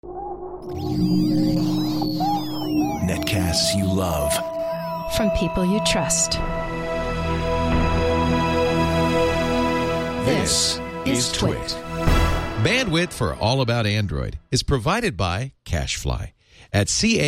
Netcasts you love. From people you trust. This is Twit. Bandwidth for All About Android is provided by CacheFly at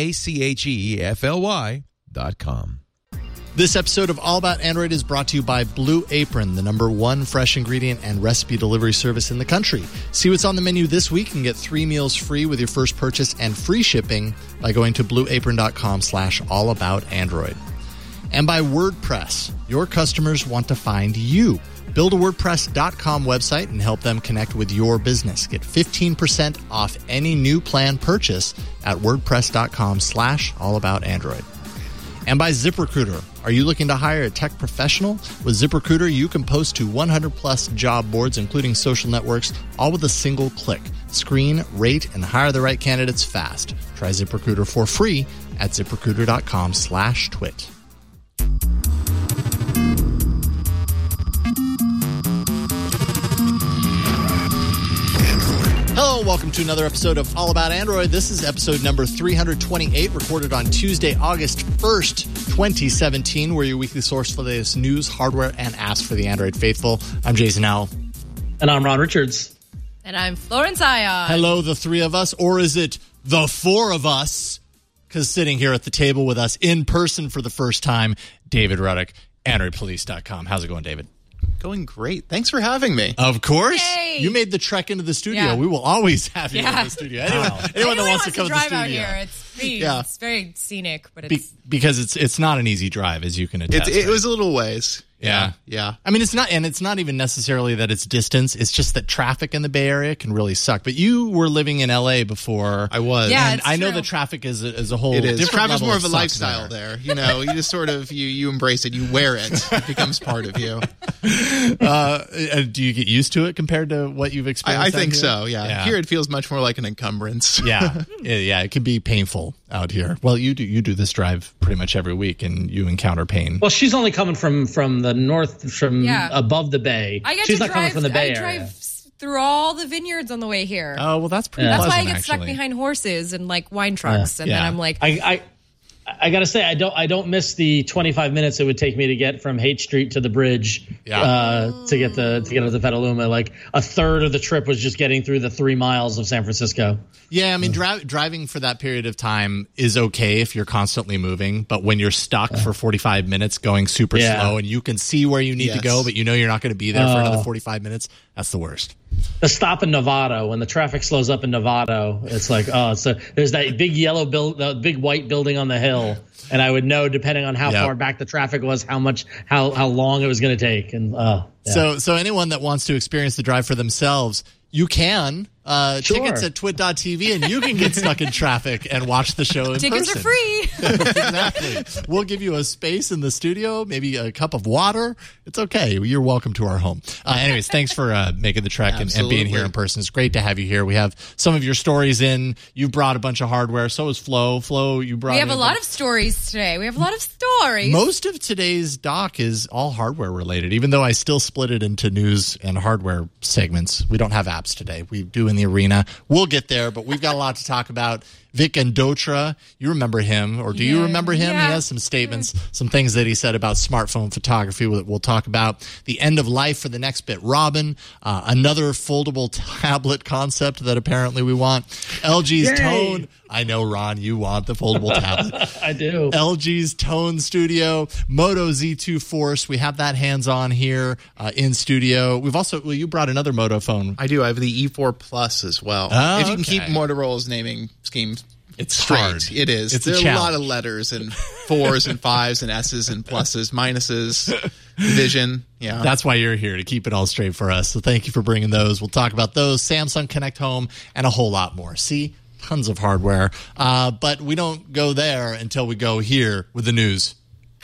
CacheFly.com. This episode of All About Android is brought to you by Blue Apron, the #1 fresh ingredient and recipe delivery service in the country. See what's on the menu this week and get 3 meals free with your first purchase and free shipping by going to blueapron.com/allaboutandroid. And by WordPress. Your customers want to find you. Build a WordPress.com website and help them connect with your business. Get 15% off any new plan purchase at WordPress.com/allaboutandroid. And by ZipRecruiter. Are you looking to hire a tech professional? With ZipRecruiter, you can post to 100-plus job boards, including social networks, all with a single click. Screen, rate, and hire the right candidates fast. Try ZipRecruiter for free at ZipRecruiter.com/twit. Hello, welcome to another episode of All About Android. This is episode number 328, recorded on Tuesday, August 1st, 2017. We're your weekly source for the latest news, hardware, and apps for the Android faithful. I'm Jason Howell. And I'm Ron Richards. And I'm Florence Ion. Hello, the three of us, or is it the four of us? Because sitting here at the table with us in person for the first time, David Ruddock, AndroidPolice.com. How's it going, David? Going great. Thanks for having me. Of course. Yay. You made the trek into the studio. Yeah. We will always have you in the studio. Anyone that wants to come to the drive studio. out here, it's free. Yeah. It's very scenic, but it's because it's not an easy drive, as you can attest. It was a little ways. Yeah. I mean, it's not even necessarily that it's distance. It's just that traffic in the Bay Area can really suck. But you were living in LA before. I was. Yeah, and it's I know true. the traffic is a whole It is. different Traffic's level more of a suck lifestyle there. You know, you just sort of, you embrace it. You wear it. It becomes part of you. Do you get used to it compared to what you've experienced? I think out here? so, yeah. Here it feels much more like an encumbrance. Yeah, it can be painful out here. Well, you do this drive pretty much every week, and you encounter pain. Well, she's only coming from the north, from above the bay. I get she's to not drive, coming from the Bay I Area. drive through all the vineyards on the way here. Oh, well, that's pretty That's pleasant, why I get stuck actually. behind horses and like wine trucks, and then I'm like, I gotta say, I don't miss the 25 minutes it would take me to get from Haight Street to the bridge to get up to Petaluma. Like a third of the trip was just getting through the 3 miles of San Francisco. Yeah, I mean, driving for that period of time is okay if you're constantly moving, but when you're stuck for 45 minutes going super slow and you can see where you need to go, but you know you're not going to be there for another 45 minutes, that's the worst. The stop in Novato, when the traffic slows up in Novato, it's like, there's that big yellow the big white building on the hill, and I would know, depending on how far back the traffic was, how long it was going to take. And So anyone that wants to experience the drive for themselves, you can. Tickets at twit.tv, and you can get stuck in traffic and watch the show in tickets person. are free. Exactly. We'll give you a space in the studio, maybe a cup of water. It's okay. You're welcome to our home. Anyways, thanks for making the trek and being here in person. It's great to have you here. We have some of your stories in. You brought a bunch of hardware. So is Flo. Flo, you brought. We have a lot of stories today. Most of today's doc is all hardware related, even though I still split it into news and hardware segments. We don't have apps today. We do in the arena. We'll get there, but we've got a lot to talk about. Vic Andotra, you remember him, or do you remember him? Yeah. He has some statements, some things that he said about smartphone photography that we'll talk about. The end of life for the next bit, Robin, another foldable tablet concept that apparently we want. LG's Tone. I know, Ron, you want the foldable tablet. I do. LG's Tone Studio, Moto Z2 Force. We have that hands-on here in studio. We've also, you brought another Moto phone. I do. I have the E4 Plus as well. Oh, if you can keep Motorola's naming scheme It's straight, hard. it is. It's There are a lot of letters and 4s and 5s and S's and pluses, minuses, vision. Yeah. That's why you're here, to keep it all straight for us. So thank you for bringing those. We'll talk about those, Samsung Connect Home, and a whole lot more. See? Tons of hardware. But we don't go there until we go here with the news.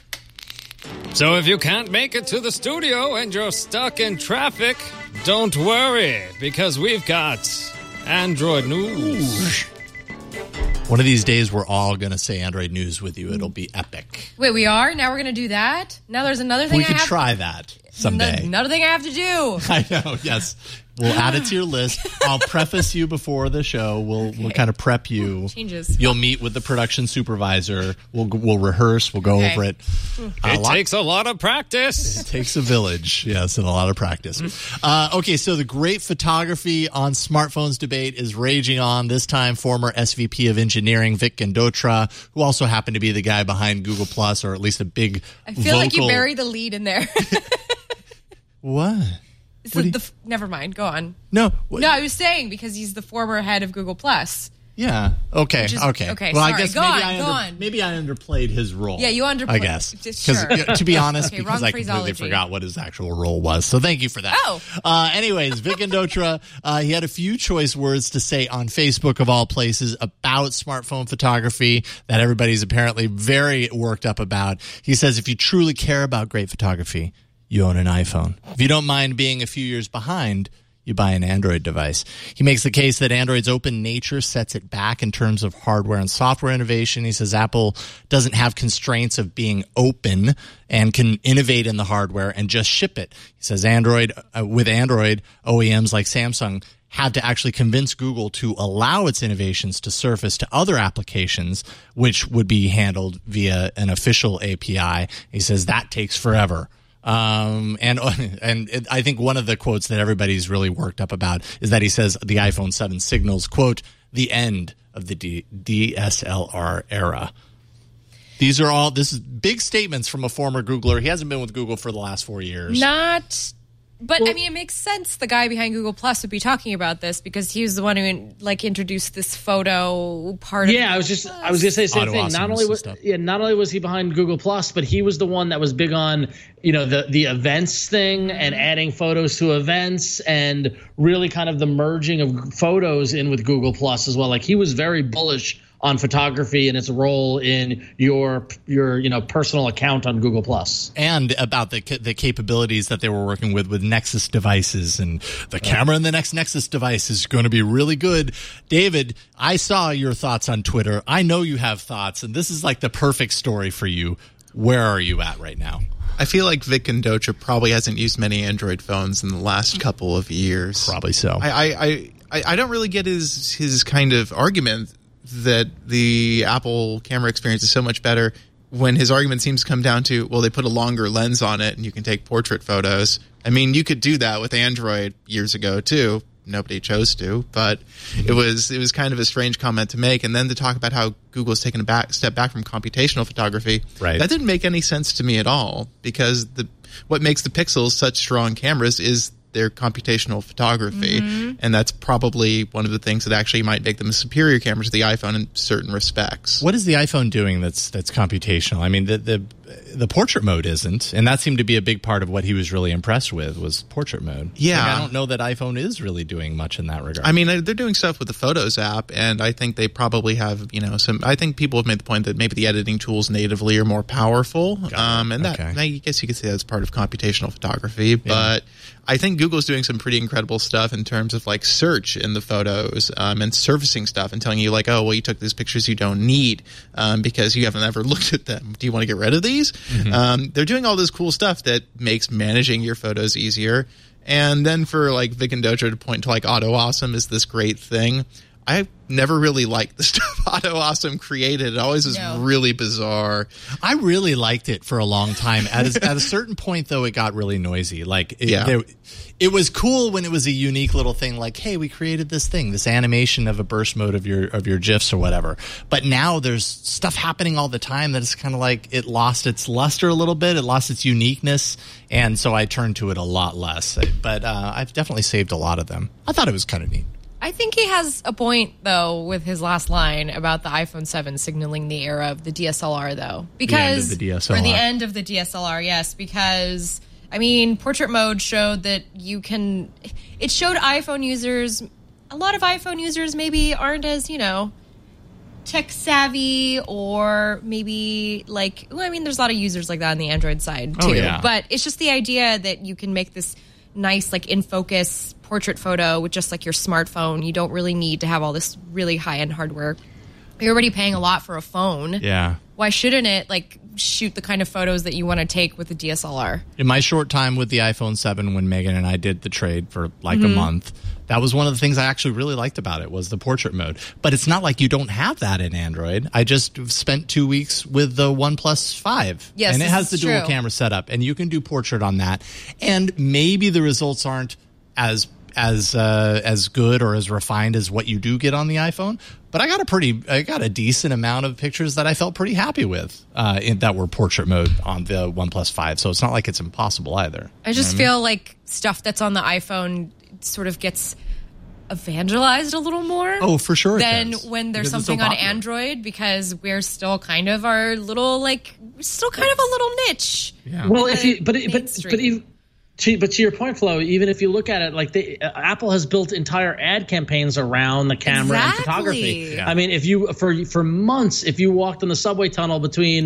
So if you can't make it to the studio and you're stuck in traffic, don't worry, because we've got Android News. One of these days, we're all going to say Android News with you. It'll be epic. Wait, we are? Now we're going to do that? Now there's another thing We could try that someday. Another thing I have to do. I know, yes. We'll add it to your list. I'll preface you before the show. We'll kind of prep you. Changes. You'll meet with the production supervisor. We'll rehearse. We'll go over it. It takes a lot of practice. It takes a village, yes, and a lot of practice. Okay, so the great photography on smartphones debate is raging on. This time, former SVP of engineering Vic Gandotra, who also happened to be the guy behind Google Plus, or at least a big I feel like you buried the lead in there. What? Never mind. Go on. No. No, I was saying because he's the former head of Google Plus. Yeah. Okay. Okay. Okay. Well, sorry. I guess maybe I underplayed his role. Yeah, you underplayed. I guess Sure. to be honest, Okay, because wrong I completely phraseology. forgot what his actual role was. So thank you for that. Oh. Anyways, Vic Gandotra, he had a few choice words to say on Facebook of all places about smartphone photography that everybody's apparently very worked up about. He says, if you truly care about great photography, you own an iPhone. If you don't mind being a few years behind, you buy an Android device. He makes the case that Android's open nature sets it back in terms of hardware and software innovation. He says Apple doesn't have constraints of being open and can innovate in the hardware and just ship it. He says with Android, OEMs like Samsung had to actually convince Google to allow its innovations to surface to other applications, which would be handled via an official API. He says that takes forever. And I think one of the quotes that everybody's really worked up about is that he says the iPhone 7 signals, quote, the end of the DSLR era. This is big statements from a former Googler. He hasn't been with Google for the last 4 years. But I mean, it makes sense. The guy behind Google Plus would be talking about this because he was the one who introduced this photo part. Yeah, I was gonna say the same thing. Not only was he behind Google Plus, but he was the one that was big on the events thing and adding photos to events and really kind of the merging of photos in with Google Plus as well. Like he was very bullish on photography and its role in your personal account on Google Plus, and about the capabilities that they were working with Nexus devices, and the camera in the next Nexus device is going to be really good. David, I saw your thoughts on Twitter. I know you have thoughts, and this is like the perfect story for you. Where are you at right now? I feel like Vic Gandotra probably hasn't used many Android phones in the last couple of years. Probably so. I don't really get his kind of argument that the Apple camera experience is so much better when his argument seems to come down to, well, they put a longer lens on it and you can take portrait photos. I mean, you could do that with Android years ago too. Nobody chose to, but it was kind of a strange comment to make. And then to talk about how Google's taken a step back from computational photography, right? That didn't make any sense to me at all, because what makes the Pixels such strong cameras is their computational photography, and that's probably one of the things that actually might make them a superior camera to the iPhone in certain respects. What is the iPhone doing that's computational? I mean, the portrait mode isn't, and that seemed to be a big part of what he was really impressed with was portrait mode. Yeah, I don't know that iPhone is really doing much in that regard. I mean, they're doing stuff with the Photos app, and I think they probably have some. I think people have made the point that maybe the editing tools natively are more powerful, I guess you could say that's part of computational photography, but I think Google's doing some pretty incredible stuff in terms of like search in the photos and surfacing stuff and telling you like, oh, well, you took these pictures you don't need because you haven't ever looked at them. Do you want to get rid of these? They're doing all this cool stuff that makes managing your photos easier. And then for like Vic Gandotra to point to like Auto Awesome is this great thing. I never really liked the stuff Auto Awesome created. It always was really bizarre. I really liked it for a long time. At a certain point, though, it got really noisy. Like, it was cool when it was a unique little thing. Like, hey, we created this thing, this animation of a burst mode of your GIFs or whatever. But now there's stuff happening all the time that it's kind of like it lost its luster a little bit. It lost its uniqueness, and so I turned to it a lot less. But I've definitely saved a lot of them. I thought it was kind of neat. I think he has a point, though, with his last line about the iPhone 7 signaling the era of the DSLR, though. Because the end of the DSLR. Or the end of the DSLR, yes. Because, I mean, portrait mode showed that you can... It showed iPhone users... A lot of iPhone users maybe aren't as, tech savvy, or maybe like... Well, I mean, there's a lot of users like that on the Android side, too. Oh, yeah. But it's just the idea that you can make this nice, like, in-focus portrait photo with just like your smartphone. You don't really need to have all this really high-end hardware. You're already paying a lot for a phone. Yeah. why shouldn't it like shoot the kind of photos that you want to take with a DSLR? In my short time with the iPhone 7, when Megan and I did the trade for like a month, that was one of the things I actually really liked about it was the portrait mode. But it's not like you don't have that in Android. I just spent 2 weeks with the OnePlus 5. Yes, and it has the true. dual camera setup, and you can do portrait on that. And maybe the results aren't as good or as refined as what you do get on the iPhone. But I got a decent amount of pictures that I felt pretty happy with that were portrait mode on the OnePlus 5. So it's not like it's impossible either. I just feel like stuff that's on the iPhone sort of gets evangelized a little more. Oh, for sure. Than when there's something on Android, because we're still kind of a little niche. Yeah. Well, but to your point, Flo, even if you look at it, like Apple has built entire ad campaigns around the camera and photography. Yeah. I mean, if you for months, if you walked in the subway tunnel between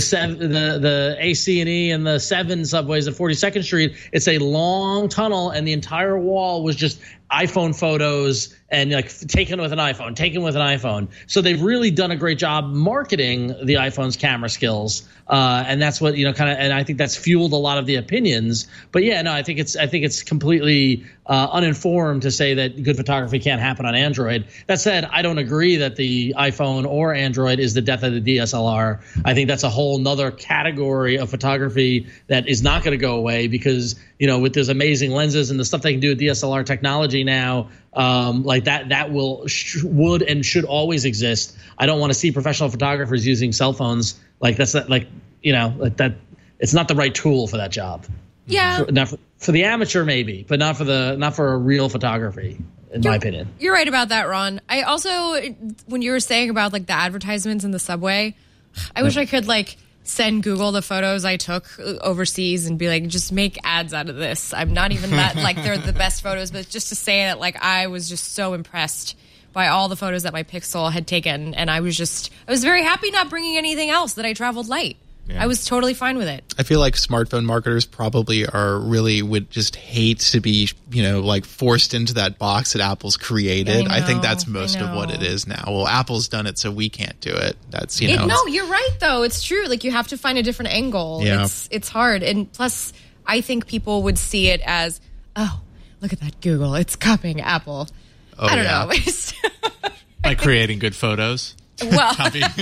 the AC&E and the 7 subways at 42nd Street, it's a long tunnel, and the entire wall was just iPhone photos and like taken with an iPhone. So they've really done a great job marketing the iPhone's camera skills, and that's what and I think that's fueled a lot of the opinions. But yeah, no, I think it's completely uninformed to say that good photography can't happen on Android. That said, I don't agree that the iPhone or Android is the death of the DSLR. I think that's a whole nother category of photography that is not going to go away because with those amazing lenses and the stuff they can do with DSLR technology now, like that would and should always exist. I don't want to see professional photographers using cell phones. Like that's not, like that. It's not the right tool for that job. Yeah. For the amateur maybe, but not for a real photography, in my opinion. You're right about that, Ron. I also, when you were saying about like the advertisements in the subway, I wish I could like send Google the photos I took overseas and be like, just make ads out of this. I'm not even that like they're the best photos, but just to say that like I was just so impressed by all the photos that my Pixel had taken, and I was very happy not bringing anything else, that I traveled light. Yeah. I was totally fine with it. I feel like smartphone marketers probably would just hate to be, like forced into that box that Apple's created. I think that's most of what it is now. Well, Apple's done it, so we can't do it. That's, No, you're right, though. It's true. Like, you have to find a different angle. Yeah. It's hard. And plus, I think people would see it as, oh, look at that Google. It's copying Apple. Oh, I don't know. By creating good photos. Well,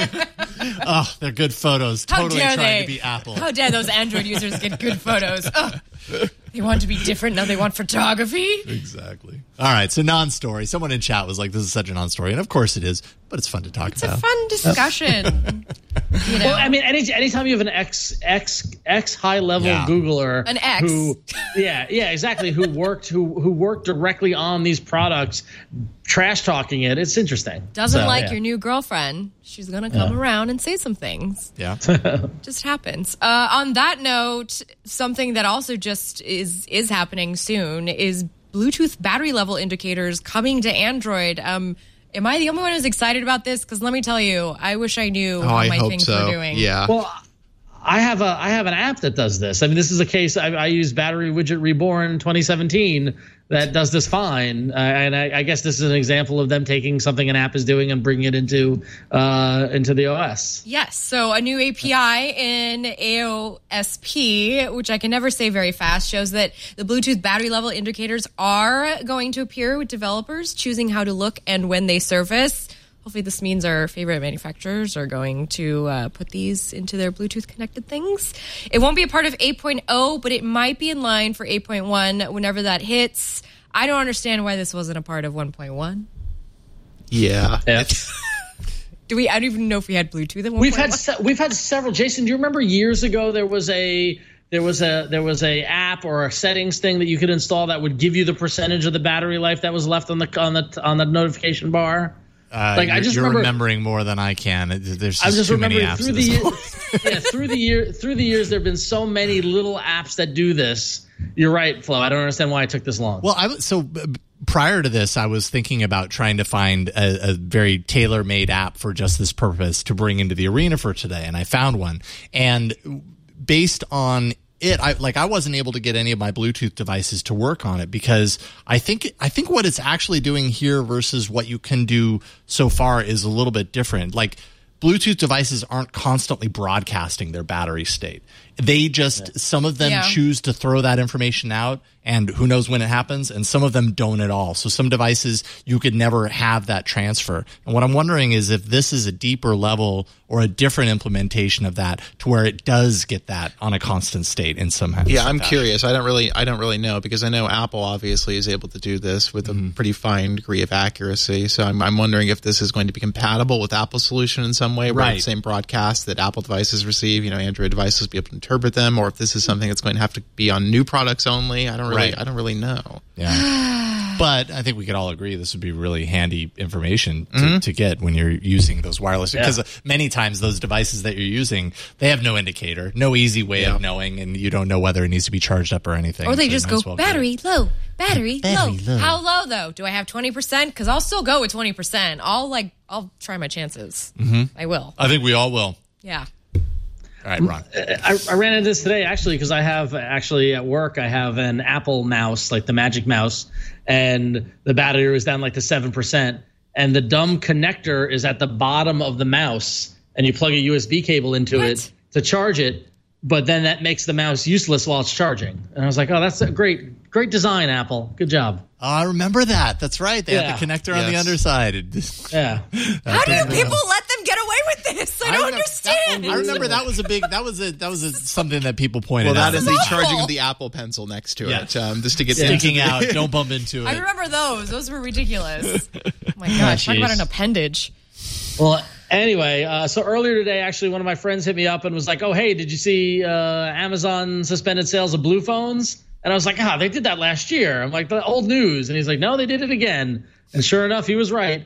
they're good photos. Totally trying to be Apple. How dare those Android users get good photos? They want to be different. Now they want photography. Exactly. All right. So non-story. Someone in chat was like, this is such a non-story. And of course it is, but it's fun to talk about. It's a fun discussion. Well, I mean, anytime you have an X high level Googler, an X, exactly, who worked directly on these products, trash talking it, it's interesting. Doesn't like your new girlfriend. She's gonna come around and say some things. Yeah, just happens. On that note, something that also just is happening soon is Bluetooth battery level indicators coming to Android. Am I the only one who's excited about this? Because let me tell you, I wish I knew how my things were doing. Yeah. Well, I have an app that does this. I mean, this is a case I use Battery Widget Reborn 2017 that does this fine, and I guess this is an example of them taking something an app is doing and bringing it into the OS. Yes. So a new API in AOSP, which I can never say very fast, shows that the Bluetooth battery level indicators are going to appear with developers choosing how to look and when they surface. Hopefully this means our favorite manufacturers are going to put these into their Bluetooth connected things. It won't be a part of 8.0, but it might be in line for 8.1 whenever that hits. I don't understand why this wasn't a part of 1.1. Yeah. I don't even know if we had Bluetooth at 1.1. We've had several. Jason, do you remember years ago there was a app or a settings thing that you could install that would give you the percentage of the battery life that was left on the notification bar? You're remembering more than I can. There's just too many apps. Through the years, there have been so many little apps that do this. You're right, Flo. I don't understand why it took this long. Well, prior to this, I was thinking about trying to find a very tailor-made app for just this purpose to bring into the arena for today, and I found one. And based on I wasn't able to get any of my Bluetooth devices to work on it because I think what it's actually doing here versus what you can do so far is a little bit different. Like Bluetooth devices aren't constantly broadcasting their battery state. They just, some of them choose to throw that information out, and who knows when it happens, and some of them don't at all. So some devices, you could never have that transfer. And what I'm wondering is if this is a deeper level or a different implementation of that to where it does get that on a constant state in some Yeah, I'm curious. I don't really know, because I know Apple obviously is able to do this with a pretty fine degree of accuracy. So I'm wondering if this is going to be compatible with Apple's solution in some way, where the same broadcast that Apple devices receive, Android devices will be able to interpret them, or if this is something that's going to have to be on new products only. I don't really know. Yeah. But I think we could all agree this would be really handy information to get when you're using those wireless, because many times those devices that you're using, they have no indicator, no easy way of knowing, and you don't know whether it needs to be charged up or anything. Or they just go, battery low, battery low. How low, though? Do I have 20%? Because I'll still go with 20%. I'll try my chances. I will. I think we all will. Yeah. All right, Ron. I ran into this today, actually, because I have at work, I have an Apple mouse, like the Magic Mouse, and the battery was down like to 7%. And the dumb connector is at the bottom of the mouse, and you plug a USB cable into it to charge it, but then that makes the mouse useless while it's charging. And I was like, oh, that's a great design, Apple. Good job. Oh, I remember that. That's right. They have the connector on the underside. How do people let them get away with this? I don't understand. I remember that was something that people pointed out. Well, that is the charging of the Apple Pencil next to it, just to get sticking out. Don't bump into it. I remember those. Those were ridiculous. Oh my gosh, talk about an appendage. Well, anyway, so earlier today, actually, one of my friends hit me up and was like, oh, hey, did you see Amazon suspended sales of Blue phones? And I was like, they did that last year. I'm like, the old news. And he's like, no, they did it again. And sure enough, he was right.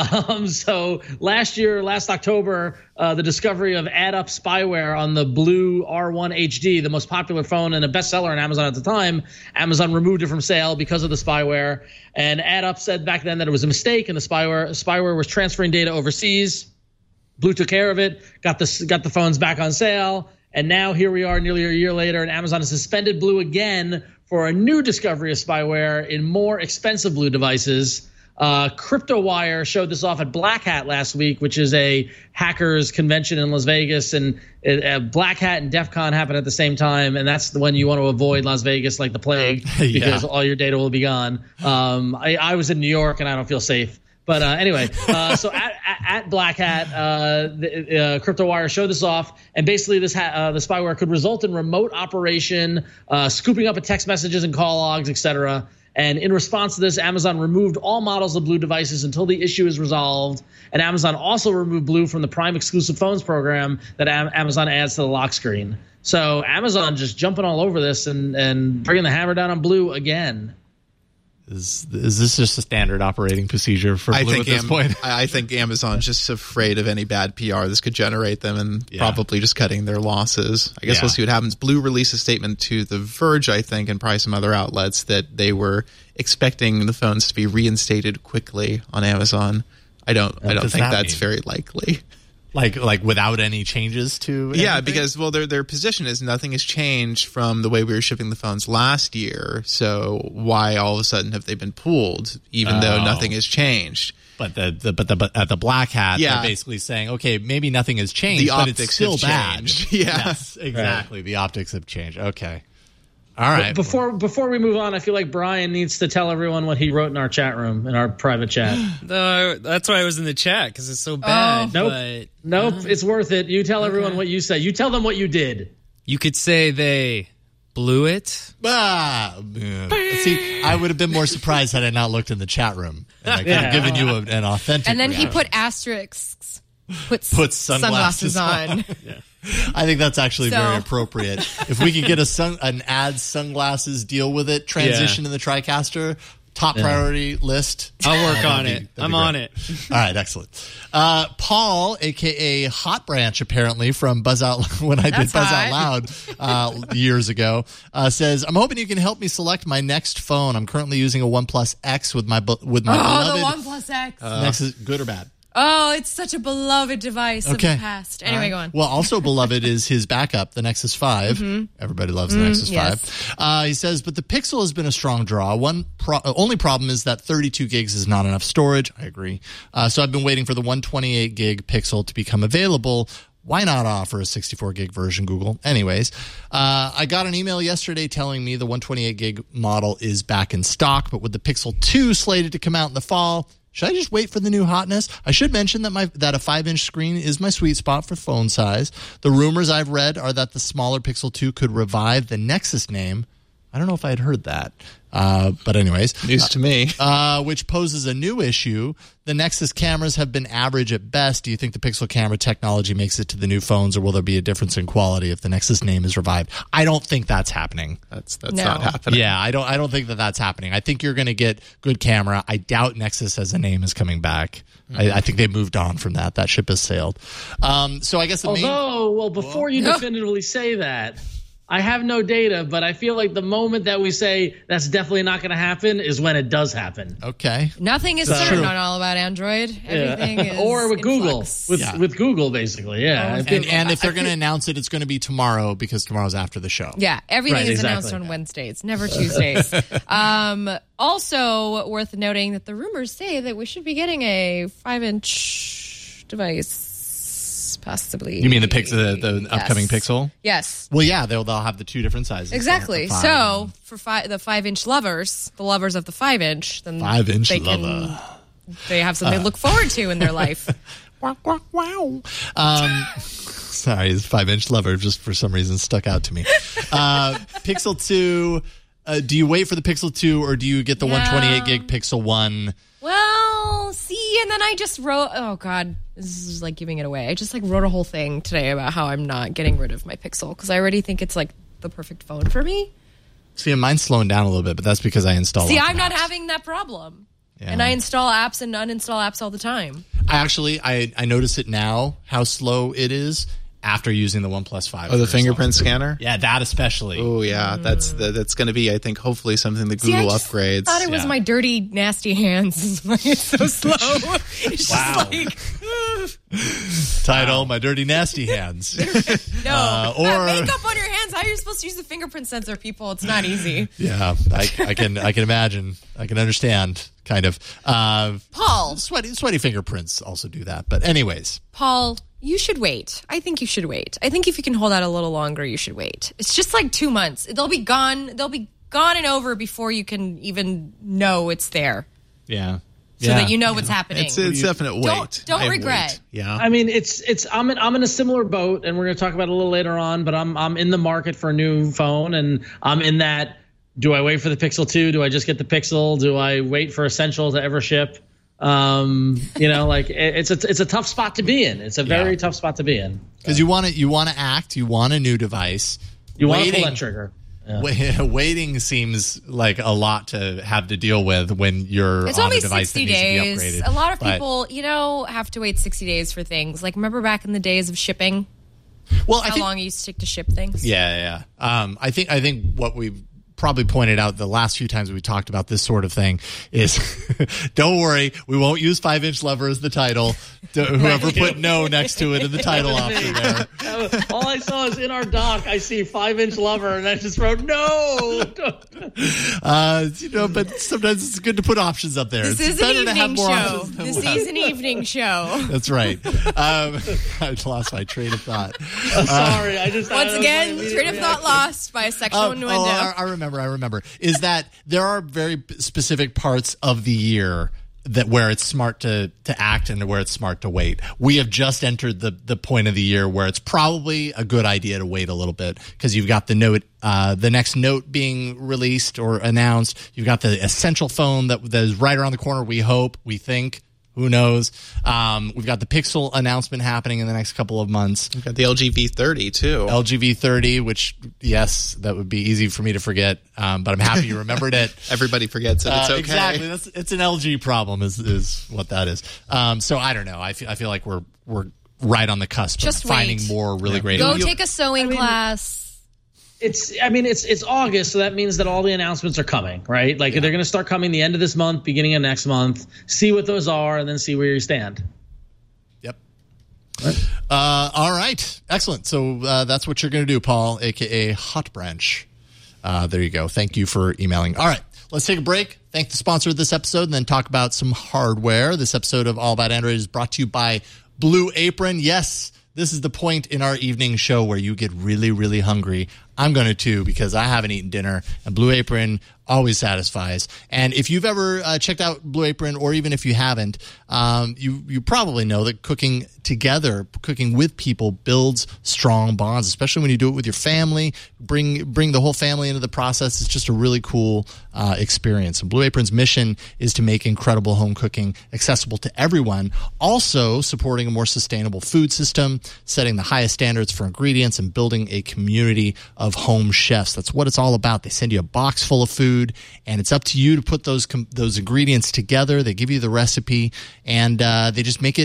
So last October, the discovery of AddUp spyware on the Blue R1 HD, the most popular phone and a bestseller on Amazon at the time, Amazon removed it from sale because of the spyware. And AddUp said back then that it was a mistake, and the spyware was transferring data overseas. Blue took care of it, got the phones back on sale. And now here we are nearly a year later, and Amazon has suspended Blue again for a new discovery of spyware in more expensive Blue devices. CryptoWire showed this off at Black Hat last week, which is a hackers convention in Las Vegas. And Black Hat and DEF CON happen at the same time, and that's the one you want to avoid, Las Vegas, like the plague, because all your data will be gone. I was in New York, and I don't feel safe. But anyway, so at Black Hat, CryptoWire showed this off, and basically the spyware could result in remote operation, scooping up text messages and call logs, etc. And in response to this, Amazon removed all models of Blue devices until the issue is resolved. And Amazon also removed Blue from the Prime exclusive phones program that Amazon adds to the lock screen. So Amazon just jumping all over this and bringing the hammer down on Blue again. Is this just a standard operating procedure for Blue at this point? I think Amazon's just afraid of any bad PR this could generate them, and probably just cutting their losses. I guess we'll see what happens. Blue released a statement to The Verge, I think, and probably some other outlets that they were expecting the phones to be reinstated quickly on Amazon. I don't think that's very likely. Like without any changes to anything? Yeah, because their position is nothing has changed from the way we were shipping the phones last year. So why all of a sudden have they been pulled, even though nothing has changed? But at the Black Hat, they're basically saying, okay, maybe nothing has changed, but it's still bad. Yes, exactly. Right. The optics have changed. Okay. All right. But before we move on, I feel like Brian needs to tell everyone what he wrote in our chat room, in our private chat. No, that's why I was in the chat, because it's so bad. Nope, it's worth it. You tell everyone what you said. You tell them what you did. You could say they blew it. See, I would have been more surprised had I not looked in the chat room. And I could have given you an authentic And then reaction. he put asterisks. Puts sunglasses on. I think that's actually very appropriate. If we could get an ad sunglasses deal with it, transition in the TriCaster, top priority list. I'll work on it. I'm on it. All right, excellent. Paul, a.k.a. Hot Branch, apparently, from Buzz Out when I did Buzz Out Loud years ago, says, I'm hoping you can help me select my next phone. I'm currently using a OnePlus X with my beloved. The OnePlus X. Next is good or bad? Oh, it's such a beloved device of the past. Anyway, go on. Well, also beloved is his backup, the Nexus 5. Mm-hmm. Everybody loves the Nexus 5. He says, but the Pixel has been a strong draw. Only problem is that 32 gigs is not enough storage. I agree. So I've been waiting for the 128 gig Pixel to become available. Why not offer a 64 gig version, Google? Anyways, I got an email yesterday telling me the 128 gig model is back in stock, but with the Pixel 2 slated to come out in the fall, should I just wait for the new hotness? I should mention that a 5-inch screen is my sweet spot for phone size. The rumors I've read are that the smaller Pixel 2 could revive the Nexus name. I don't know if I had heard that. But anyways. News to me. Which poses a new issue. The Nexus cameras have been average at best. Do you think the Pixel camera technology makes it to the new phones, or will there be a difference in quality if the Nexus name is revived? I don't think that's happening. That's not happening. Yeah, I don't think that's happening. I think you're going to get good camera. I doubt Nexus as a name is coming back. I think they moved on from that. That ship has sailed. So I guess before you definitively say that, I have no data, but I feel like the moment that we say that's definitely not going to happen is when it does happen. Okay. Nothing is certain on All About Android. Everything is or with Google. Flux. With Google, basically. Yeah. And if they're going to announce it, it's going to be tomorrow because tomorrow's after the show. Yeah. Everything is announced on Wednesdays, never Tuesdays. Also worth noting that the rumors say that we should be getting a 5-inch device. Possibly. You mean the upcoming Pixel? Yes. Well, yeah, they'll have the two different sizes. Exactly. So for the 5-inch lovers, the lovers of the 5-inch, then 5-inch lover, they have something to look forward to in their life. Wow. Sorry, this 5-inch lover just for some reason stuck out to me. Pixel 2. Do you wait for the Pixel 2 or do you get the 128 gig Pixel 1? Well, see, and then I just wrote, oh God, this is like giving it away. I just wrote a whole thing today about how I'm not getting rid of my Pixel because I already think it's the perfect phone for me. See, mine's slowing down a little bit, but that's because I install See, I'm not having that problem. Yeah. And I install apps and uninstall apps all the time. I notice it now, how slow it is. After using the OnePlus 5. Oh, the fingerprint scanner? Yeah, that especially. Oh, yeah. That's going to be, I think, hopefully something that Google upgrades. I thought it was my dirty, nasty hands. It's so slow. It's just Title, My Dirty, Nasty Hands. No. Or makeup on your hands. How are you supposed to use the fingerprint sensor, people? It's not easy. Yeah, I can imagine. I can understand, kind of. Paul. Sweaty fingerprints also do that. But anyways. Paul. You should wait. I think you should wait. I think if you can hold out a little longer, you should wait. It's just 2 months. They'll be gone. They'll be gone and over before you can even know it's there. Yeah. So that you know what's happening. It's definite wait. Don't regret. Wait. Yeah. I mean, I'm in a similar boat, and we're going to talk about it a little later on. But I'm in the market for a new phone, and I'm in that. Do I wait for the Pixel 2? Do I just get the Pixel? Do I wait for Essential to ever ship? It's a tough spot to be in. It's a very tough spot to be in because you want to act. You want a new device. You want to pull that trigger. Yeah. Waiting seems like a lot to have to deal with when you're on a device that needs to be upgraded. A lot of people, have to wait 60 days for things. Remember back in the days of shipping? Well, how long you used to take to ship things? Yeah. I think what we've probably pointed out the last few times we talked about this sort of thing is don't worry, we won't use 5-inch lover as the title. Whoever put no next to it in the title option there. All I saw is in our doc, I see 5-inch lover, and I just wrote no. But sometimes it's good to put options up there. This is an evening show. This is an evening show. That's right. I lost my train of thought. Sorry, once again, train of thought lost by a sexual innuendo. I remember. Is that there are very specific parts of the year where it's smart to act and where it's smart to wait. We have just entered the point of the year where it's probably a good idea to wait a little bit because you've got the Note, the next Note being released or announced. You've got the Essential phone that is right around the corner. We think. Who knows? We've got the Pixel announcement happening in the next couple of months. We've got the LG V30 too. LG V30, which, yes, that would be easy for me to forget, but I'm happy you remembered it. Everybody forgets it. It's okay. Exactly. It's an LG problem is what that is. So I don't know. I feel like we're right on the cusp of finding more really great. Go take a sewing class. It's August, so that means that all the announcements are coming, right? They're going to start coming the end of this month, beginning of next month. See what those are, and then see where you stand. All right. Excellent. So that's what you're going to do, Paul, a.k.a. Hot Branch. There you go. Thank you for emailing. All right. Let's take a break. Thank the sponsor of this episode and then talk about some hardware. This episode of All About Android is brought to you by Blue Apron. Yes, this is the point in our evening show where you get really, really hungry. I'm going to too because I haven't eaten dinner, and Blue Apron always satisfies. And if you've ever checked out Blue Apron, or even if you haven't, you probably know that cooking together, cooking with people, builds strong bonds, especially when you do it with your family. Bring the whole family into the process. It's just a really cool experience. And Blue Apron's mission is to make incredible home cooking accessible to everyone, also supporting a more sustainable food system, setting the highest standards for ingredients, and building a community of home chefs. That's what it's all about. They send you a box full of food, and it's up to you to put those ingredients together. They give you the recipe, and they just make it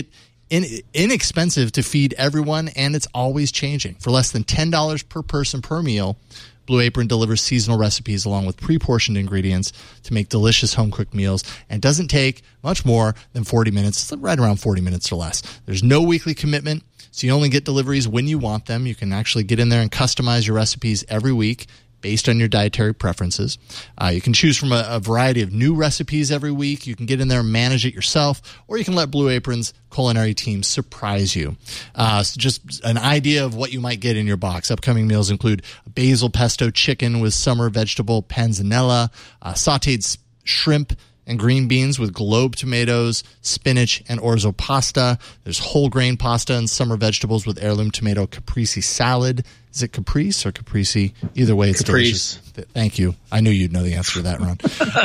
inexpensive to feed everyone, and it's always changing. For less than $10 per person per meal, Blue Apron delivers seasonal recipes along with pre-portioned ingredients to make delicious home-cooked meals, and doesn't take much more than 40 minutes, right around 40 minutes or less. There's no weekly commitment, so you only get deliveries when you want them. You can actually get in there and customize your recipes every week based on your dietary preferences. You can choose from a variety of new recipes every week. You can get in there and manage it yourself, or you can let Blue Apron's culinary team surprise you. So just an idea of what you might get in your box. Upcoming meals include basil pesto chicken with summer vegetable panzanella, sauteed shrimp and green beans with globe tomatoes, spinach, and orzo pasta. There's whole grain pasta and summer vegetables with heirloom tomato caprese salad. Is it caprese or caprese? Either way, it's delicious. Thank you. I knew you'd know the answer to that, Ron.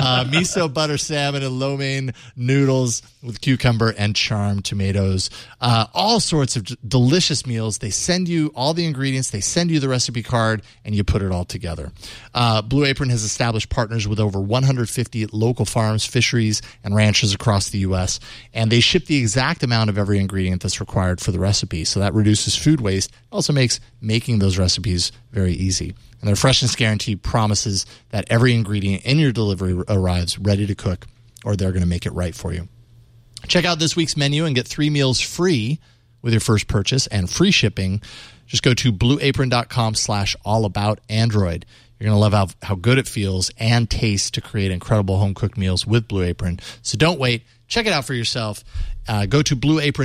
Miso butter salmon and lo mein noodles with cucumber and charmed tomatoes. All sorts of delicious meals. They send you all the ingredients. They send you the recipe card, and you put it all together. Blue Apron has established partners with over 150 local farms, fisheries, and ranches across the U.S., and they ship the exact amount of every ingredient that's required for the recipe. So that reduces food waste. It also makes making those recipes very easy. And their freshness guarantee promises that every ingredient in your delivery arrives ready to cook, or they're going to make it right for you. Check out this week's menu and get 3 meals free with your first purchase and free shipping. Just go to blueapron.com/allaboutandroid. You're going to love how good it feels and tastes to create incredible home-cooked meals with Blue Apron. So don't wait. Check it out for yourself. Go to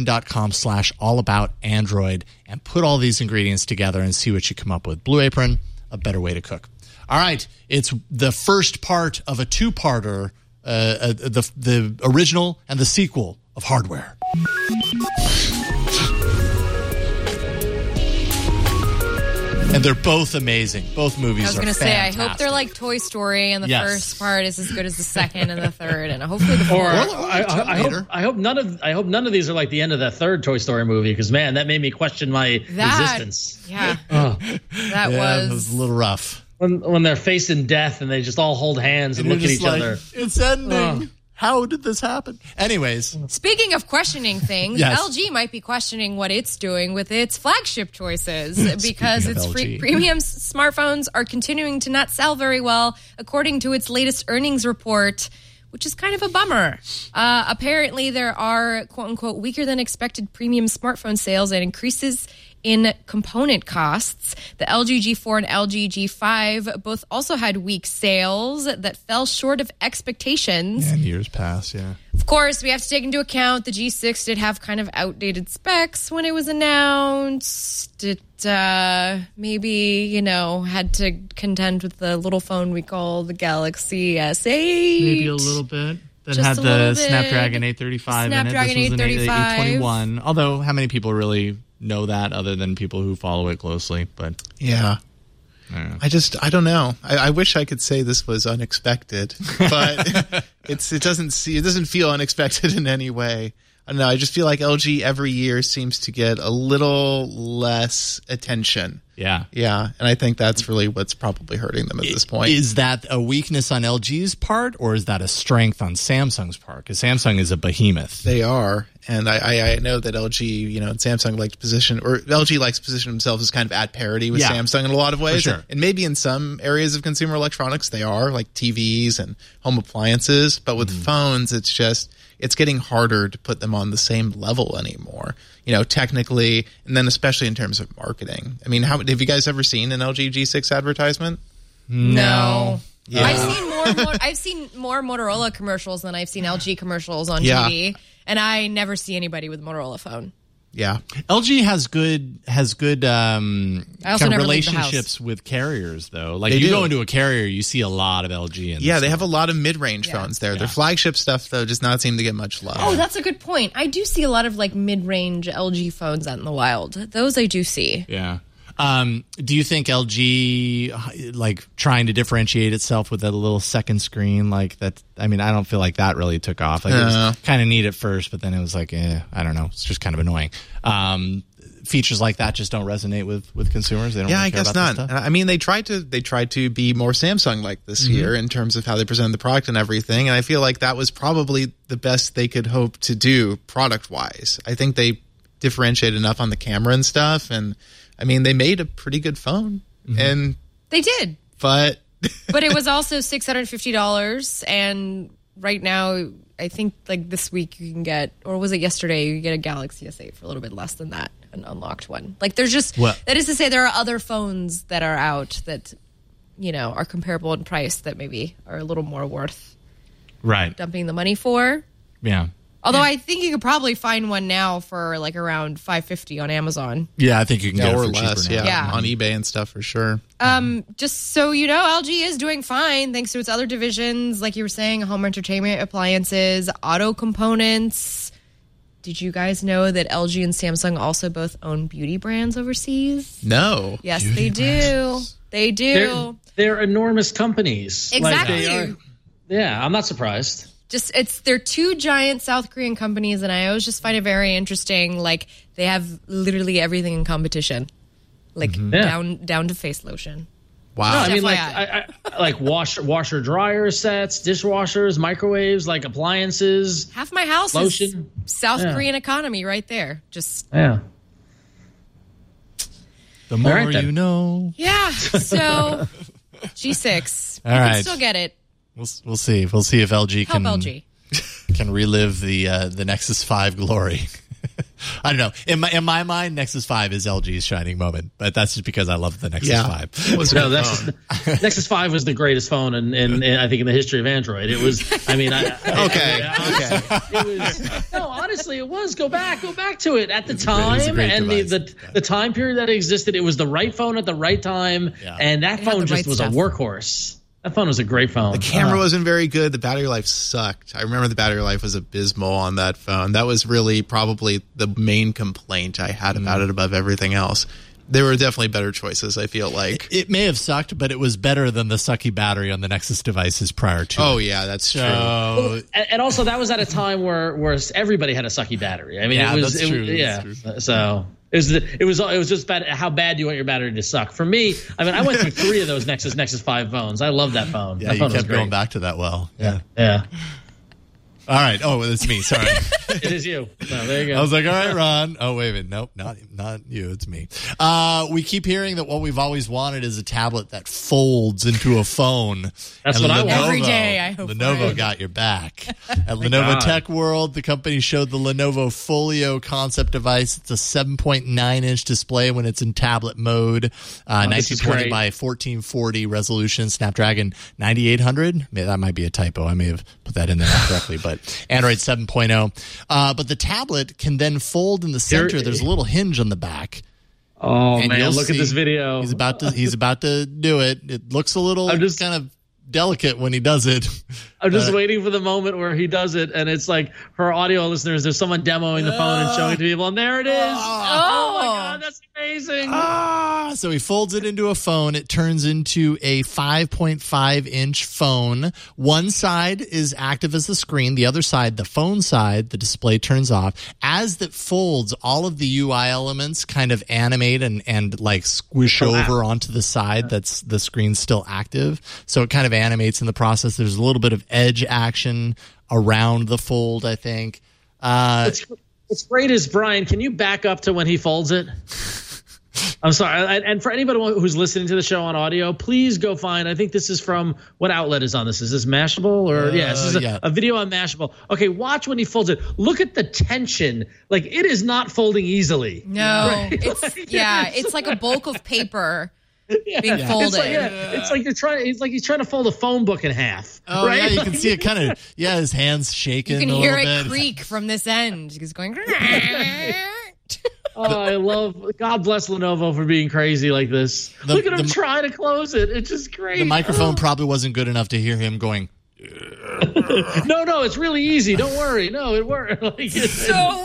blueapron.com/allaboutandroid and put all these ingredients together and see what you come up with. Blue Apron, a better way to cook. All right, it's the first part of a two-parter, the original and the sequel of Hardware. And they're both amazing. Both movies are fantastic. I was going to say, I hope they're like Toy Story, and the first part is as good as the second and the third, and hopefully the fourth. I hope none of these are like the end of the third Toy Story movie, because man, that made me question my existence. Yeah, that was a little rough. When they're facing death and they just all hold hands and look at each other. It's ending. How did this happen? Anyways. Speaking of questioning things, LG might be questioning what it's doing with its flagship choices because its premium smartphones are continuing to not sell very well, according to its latest earnings report, which is kind of a bummer. Apparently, there are, quote-unquote, weaker than expected premium smartphone sales and increases in component costs. The LG G4 and LG G5 both also had weak sales that fell short of expectations. And years passed, yeah. Of course, we have to take into account the G6 did have kind of outdated specs when it was announced. It maybe, had to contend with the little phone we call the Galaxy S8. Maybe a little bit. That had the Snapdragon 835 in it. This was an 821. Although, how many people really know that other than people who follow it closely? But yeah. I don't know. I wish I could say this was unexpected, but it doesn't feel unexpected in any way. I don't know. I just feel like LG every year seems to get a little less attention. Yeah. Yeah. And I think that's really what's probably hurting them at this point. Is that a weakness on LG's part, or is that a strength on Samsung's part? Because Samsung is a behemoth. They are. And I know that LG, and Samsung LG likes to position themselves as kind of at parity with Samsung in a lot of ways. For sure. And maybe in some areas of consumer electronics they are, like TVs and home appliances. But with phones, it's getting harder to put them on the same level anymore. technically, and then especially in terms of marketing. I mean, have you guys ever seen an LG G6 advertisement? No. Yeah. I've seen more Motorola commercials than I've seen LG commercials on TV, and I never see anybody with a Motorola phone. Yeah, LG has good kind of relationships with carriers, though. Like you go into a carrier, you see a lot of LG. They have a lot of mid-range phones there. Their flagship stuff, though, does not seem to get much love. Oh, that's a good point. I do see a lot of like mid-range LG phones out in the wild. Those I do see. Yeah. Do you think LG like trying to differentiate itself with that little second screen like that? I mean, I don't feel like that really took off. Like it was kind of neat at first, but then it was like, I don't know. It's just kind of annoying. Features like that just don't resonate with consumers. They don't. Yeah, really I care guess about not. this stuff. I mean, they tried to be more Samsung like this year in terms of how they presented the product and everything. And I feel like that was probably the best they could hope to do product wise. I think they differentiated enough on the camera and stuff, and I mean, they made a pretty good phone, and they did. But it was also $650, and right now, I think like this week you can get, or was it yesterday? You get a Galaxy S8 for a little bit less than that, an unlocked one. Like there's just that is to say, there are other phones that are out that are comparable in price that maybe are a little more worth dumping the money for. Yeah. Although I think you could probably find one now for like around $550 on Amazon. Yeah, I think you can get it or for less. cheaper now. On eBay and stuff for sure. Just so you know, LG is doing fine thanks to its other divisions, like you were saying, home entertainment appliances, auto components. Did you guys know that LG and Samsung also both own beauty brands overseas? No. Yes, they do. They do. They're enormous companies. Exactly. I'm not surprised. They're two giant South Korean companies, and I always just find it very interesting. Like they have literally everything in competition, like down to face lotion. Wow! No, I mean, like washer dryer sets, dishwashers, microwaves, like appliances. Half my house lotion. is South Korean economy right there. The more you know. Yeah. So G6. All you right. can still get it. We'll see. We'll see if LG LG can relive the Nexus 5 glory. I don't know. In my mind, Nexus 5 is LG's shining moment, but that's just because I love the Nexus 5. Nexus 5 was the greatest phone in I think in the history of Android. It was. I mean, it was. No, honestly, it was. Go back to it at the time and the time period that it existed. It was the right phone at the right time, and that phone just was a workhorse. That phone was a great phone. The camera wasn't very good. The battery life sucked. I remember the battery life was abysmal on that phone. That was really probably the main complaint I had about it above everything else. There were definitely better choices, I feel like. It may have sucked, but it was better than the sucky battery on the Nexus devices prior to. Oh, yeah, that's true. And also, that was at a time where everybody had a sucky battery. I mean, that's true. Yeah. That's true. So it was just bad. How bad do you want your battery to suck? For me, I mean, I went through 3 of those Nexus 5 phones. I love that phone. Yeah, that phone you kept going back to that well. Yeah. All right. Oh, it's me. Sorry. It is you. No, there you go. I was like, all right, Ron. Oh, wait a minute. Nope, not you. It's me. We keep hearing that what we've always wanted is a tablet that folds into a phone. That's what I want. Every day, I hope. Lenovo got your back. At Lenovo Tech World, the company showed the Lenovo Folio concept device. It's a 7.9-inch display when it's in tablet mode. 1920 by 1440 resolution, Snapdragon 9800. That might be a typo. I may have put that in there incorrectly, but Android 7.0. But the tablet can then fold in the center. There's a little hinge on the back. Oh, man, look at this video. He's about to do it. It looks a little kind of delicate when he does it. I'm just waiting for the moment where he does it, and it's like for audio listeners, there's someone demoing the phone and showing it to people, and there it is. Oh my God, that's amazing. So he folds it into a phone. It turns into a 5.5-inch phone. One side is active as the screen. The other side, the phone side, the display turns off. As it folds, all of the UI elements kind of animate and like squish over onto the side that's the screen's still active. So it kind of animates in the process. There's a little bit of edge action around the fold, I think. What's great is, Brian, can you back up to when he folds it? I'm sorry. And for anybody who's listening to the show on audio, please go find, I think this is from, what outlet is on this? Is this Mashable? Or this is a video on Mashable. Okay, watch when he folds it. Look at the tension. Like, it is not folding easily. No. Right? It's like a bulk of paper being folded. It's like he's trying to fold a phone book in half. Oh, right? yeah, you can see it kind of, his hands shaking. You can a hear little it bit. creak from this end. He's going. God bless Lenovo for being crazy like this. Look at him try to close it. It's just crazy. The microphone probably wasn't good enough to hear him going. No, it's really easy. Don't worry. No, it worked. It's so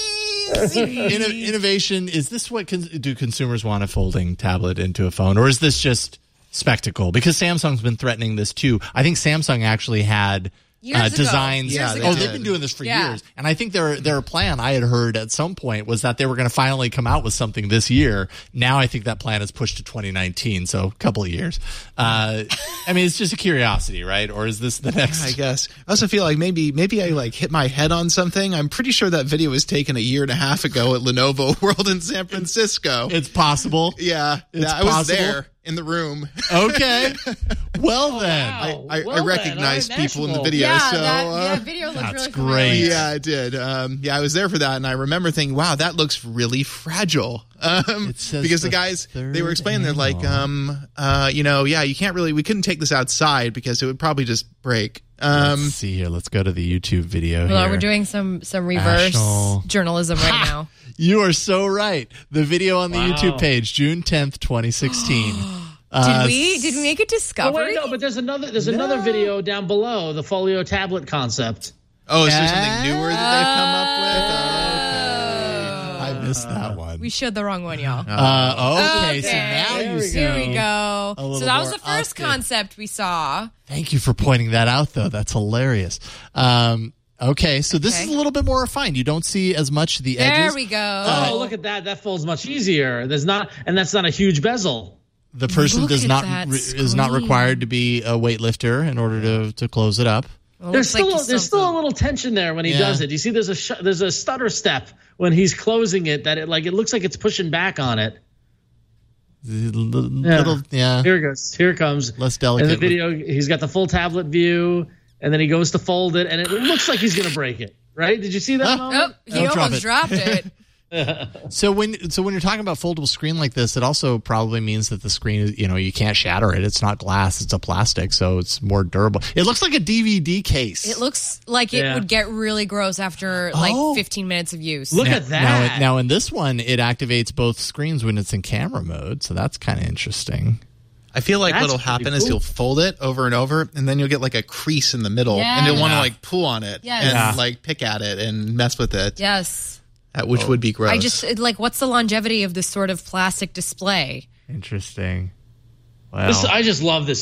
easy. Innovation, is this what do consumers want, a folding tablet into a phone? Or is this just spectacle? Because Samsung's been threatening this too. I think Samsung actually had designs. They've been doing this for years. And I think their plan, I had heard at some point, was that they were going to finally come out with something this year. Now I think that plan is pushed to 2019, so a couple of years. I mean, it's just a curiosity, right? Or is this the next? I guess. I also feel like maybe I hit my head on something. I'm pretty sure that video was taken a year and a half ago at Lenovo World in San Francisco. It's possible. Yeah, I was there. In the room. Okay. Well, then. I recognized people in the video. That video looked that's really great. familiar. Yeah, I did. I was there for that, and I remember thinking, wow, that looks really fragile. Because the guys, they were explaining, they're like, you can't really, we couldn't take this outside because it would probably just break. Let's see here. Let's go to the YouTube video here. Well, we're doing some reverse journalism right now. You are so right. The video on the YouTube page, June 10th, 2016. Did we make a discovery? No, but there's another video down below, the Folio tablet concept. Oh, is there something newer that they've come up with? I missed that one. We showed the wrong one, y'all. Okay, so now you see. Here we go. So that was the first concept we saw. Thank you for pointing that out, though. That's hilarious. Okay, so this is a little bit more refined. You don't see as much of the edges. There we go. Look at that. That folds much easier. That's not a huge bezel. The person is not required to be a weightlifter in order to close it up. Well, there's still a little tension there when he does it. You see, there's a stutter step when he's closing it that it looks like it's pushing back on it. Here it goes. Here it comes. Less delicate. In the video, he's got the full tablet view. And then he goes to fold it, and it looks like he's going to break it. Right? Did you see that moment? He almost dropped it. So when you're talking about foldable screen like this, it also probably means that the screen is, you can't shatter it. It's not glass; it's a plastic, so it's more durable. It looks like a DVD case. It looks like it would get really gross after 15 minutes of use. Look at that! Now in this one, it activates both screens when it's in camera mode, so that's kind of interesting. I feel like what'll happen is you'll fold it over and over, and then you'll get like a crease in the middle, and you'll want to pull on it and pick at it and mess with it. Yes. Which would be gross. I just what's the longevity of this sort of plastic display? Interesting. Wow. I just love this.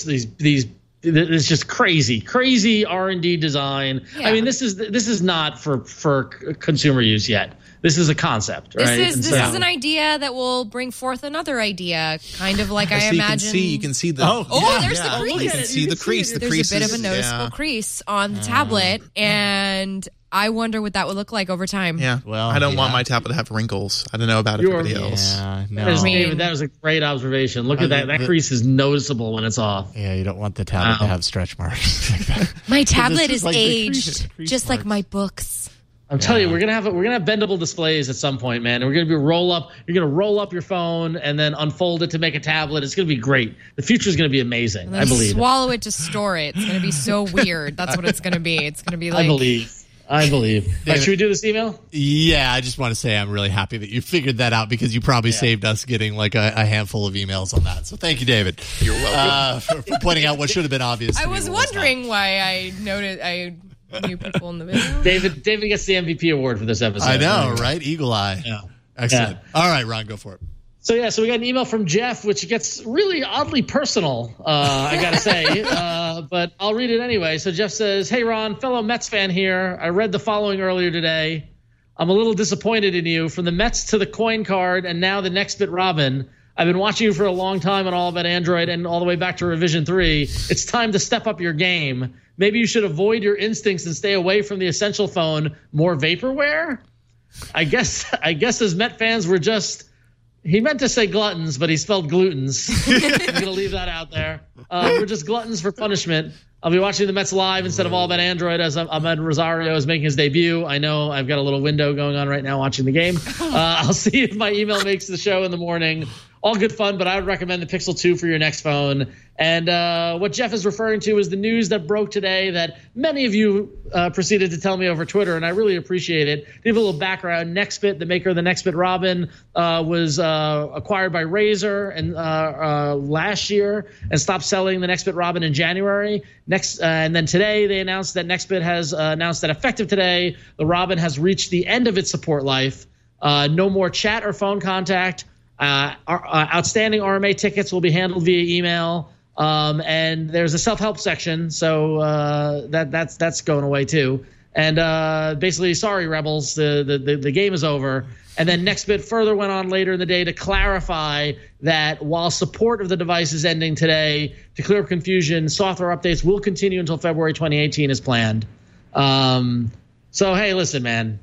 It's just crazy R&D design. Yeah. I mean, this is not for consumer use yet. This is a concept, right? This is an idea that will bring forth another idea, kind of like I imagine. You can see the there's the crease. You can see the crease. There's a bit of a noticeable crease on the tablet, and I wonder what that would look like over time. Yeah, well, I don't want my tablet to have wrinkles. I don't know about everybody else. Yeah, no. That was a great obration. Look at that. That crease is noticeable when it's off. Yeah, you don't want the tablet to have stretch marks like that. My tablet is aged, just like my books. I'm telling you, we're gonna have bendable displays at some point, man. And we're gonna roll up your phone and then unfold it to make a tablet. It's gonna be great. The future is gonna be amazing. I believe. Swallow it to store it. It's gonna be so weird. That's what it's gonna be. It's gonna be like. I believe. Should we do this email? Yeah, I just want to say I'm really happy that you figured that out because you probably saved us getting like a handful of emails on that. So thank you, David. You're welcome. For pointing out what should have been obvious. I was wondering why I noted new people in the video. David gets the MVP award for this episode. I know, right? Eagle eye. Yeah. Excellent. Yeah. All right, Ron, go for it. So we got an email from Jeff, which gets really oddly personal, I got to say, but I'll read it anyway. So Jeff says, "Hey, Ron, fellow Mets fan here. I read the following earlier today. I'm a little disappointed in you. From the Mets to the coin card and now the next bit Robin. I've been watching you for a long time on All About Android and all the way back to Revision 3. It's time to step up your game. Maybe you should avoid your instincts and stay away from the essential phone. More vaporware? I guess as Met fans, we're just He meant to say gluttons, but he spelled glutens. I'm going to leave that out there. We're just gluttons for punishment. I'll be watching the Mets live instead of All About Android as Ahmed Rosario is making his debut. I know I've got a little window going on right now watching the game. I'll see if my email makes the show in the morning. All good fun, but I would recommend the Pixel 2 for your next phone. And what Jeff is referring to is the news that broke today that many of you proceeded to tell me over Twitter, and I really appreciate it. To give a little background, Nextbit, the maker of the Nextbit Robin, was acquired by Razer and last year and stopped selling the Nextbit Robin in January. And then today they announced that Nextbit has announced that effective today, the Robin has reached the end of its support life. No more chat or phone contact. Outstanding RMA tickets will be handled via email, and there's a self-help section, so that's going away too. And basically, sorry, Rebels, the game is over. And then Nextbit further went on later in the day to clarify that while support of the device is ending today, to clear up confusion, software updates will continue until February 2018 as planned. So hey, listen, man,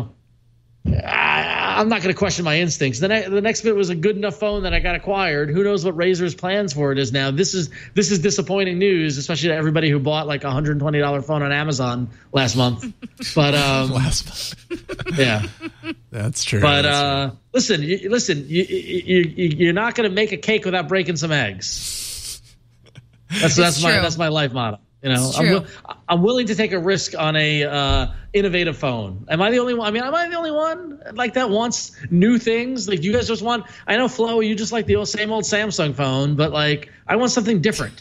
I'm not going to question my instincts. The Nextbit was a good enough phone that I got acquired. Who knows what Razer's plans for it is now? This is disappointing news, especially to everybody who bought like a $120 phone on Amazon last month. But last month, yeah, that's true. But listen, you're not going to make a cake without breaking some eggs. That's my life motto. I'm willing to take a risk on a innovative phone. Am I the only one? I mean, am I the only one like that wants new things? Like, do you guys just want? I know, Flo, you just like the same old Samsung phone, but like, I want something different.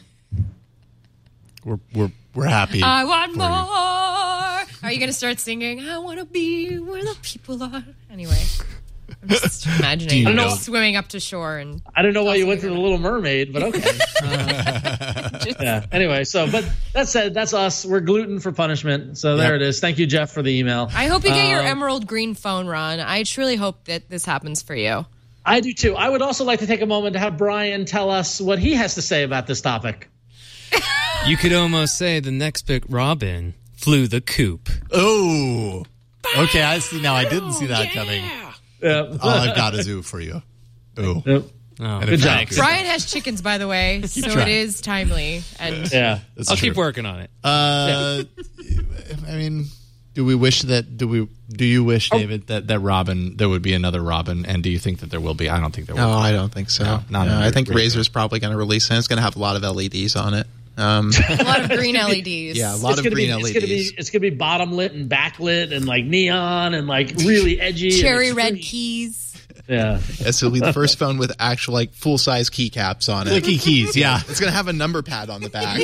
We're happy. I want more. Are you gonna start singing? I want to be where the people are. Anyway. I'm just imagining swimming up to shore and I don't know why you went to the Little Mermaid, but okay. Yeah. Anyway, but that said, that's us. We're gluten for punishment. So there it is. Thank you, Jeff, for the email. I hope you get your emerald green phone, Ron. I truly hope that this happens for you. I do too. I would also like to take a moment to have Brian tell us what he has to say about this topic. You could almost say the Nextbit Robin flew the coop. Oh, okay. I see now. I didn't see that coming. Yeah. I've got a zoo for you. Ooh. Yep. Oh, good job. Brian has chickens, by the way, so trying. It is timely. And yeah, I'll keep working on it. I mean, do you wish, David, that Robin, there would be another Robin, and do you think that there will be? I don't think there will. No, I don't think so. No, I think Razer's probably going to release it. It's going to have a lot of LEDs on it. A lot of green LEDs. Yeah, a lot of green LEDs. It's gonna be bottom lit and backlit and like neon and like really edgy. Cherry red keys. Yeah. This will be the first phone with actual like full size keycaps on it. Clicky keys, yeah. It's gonna have a number pad on the back.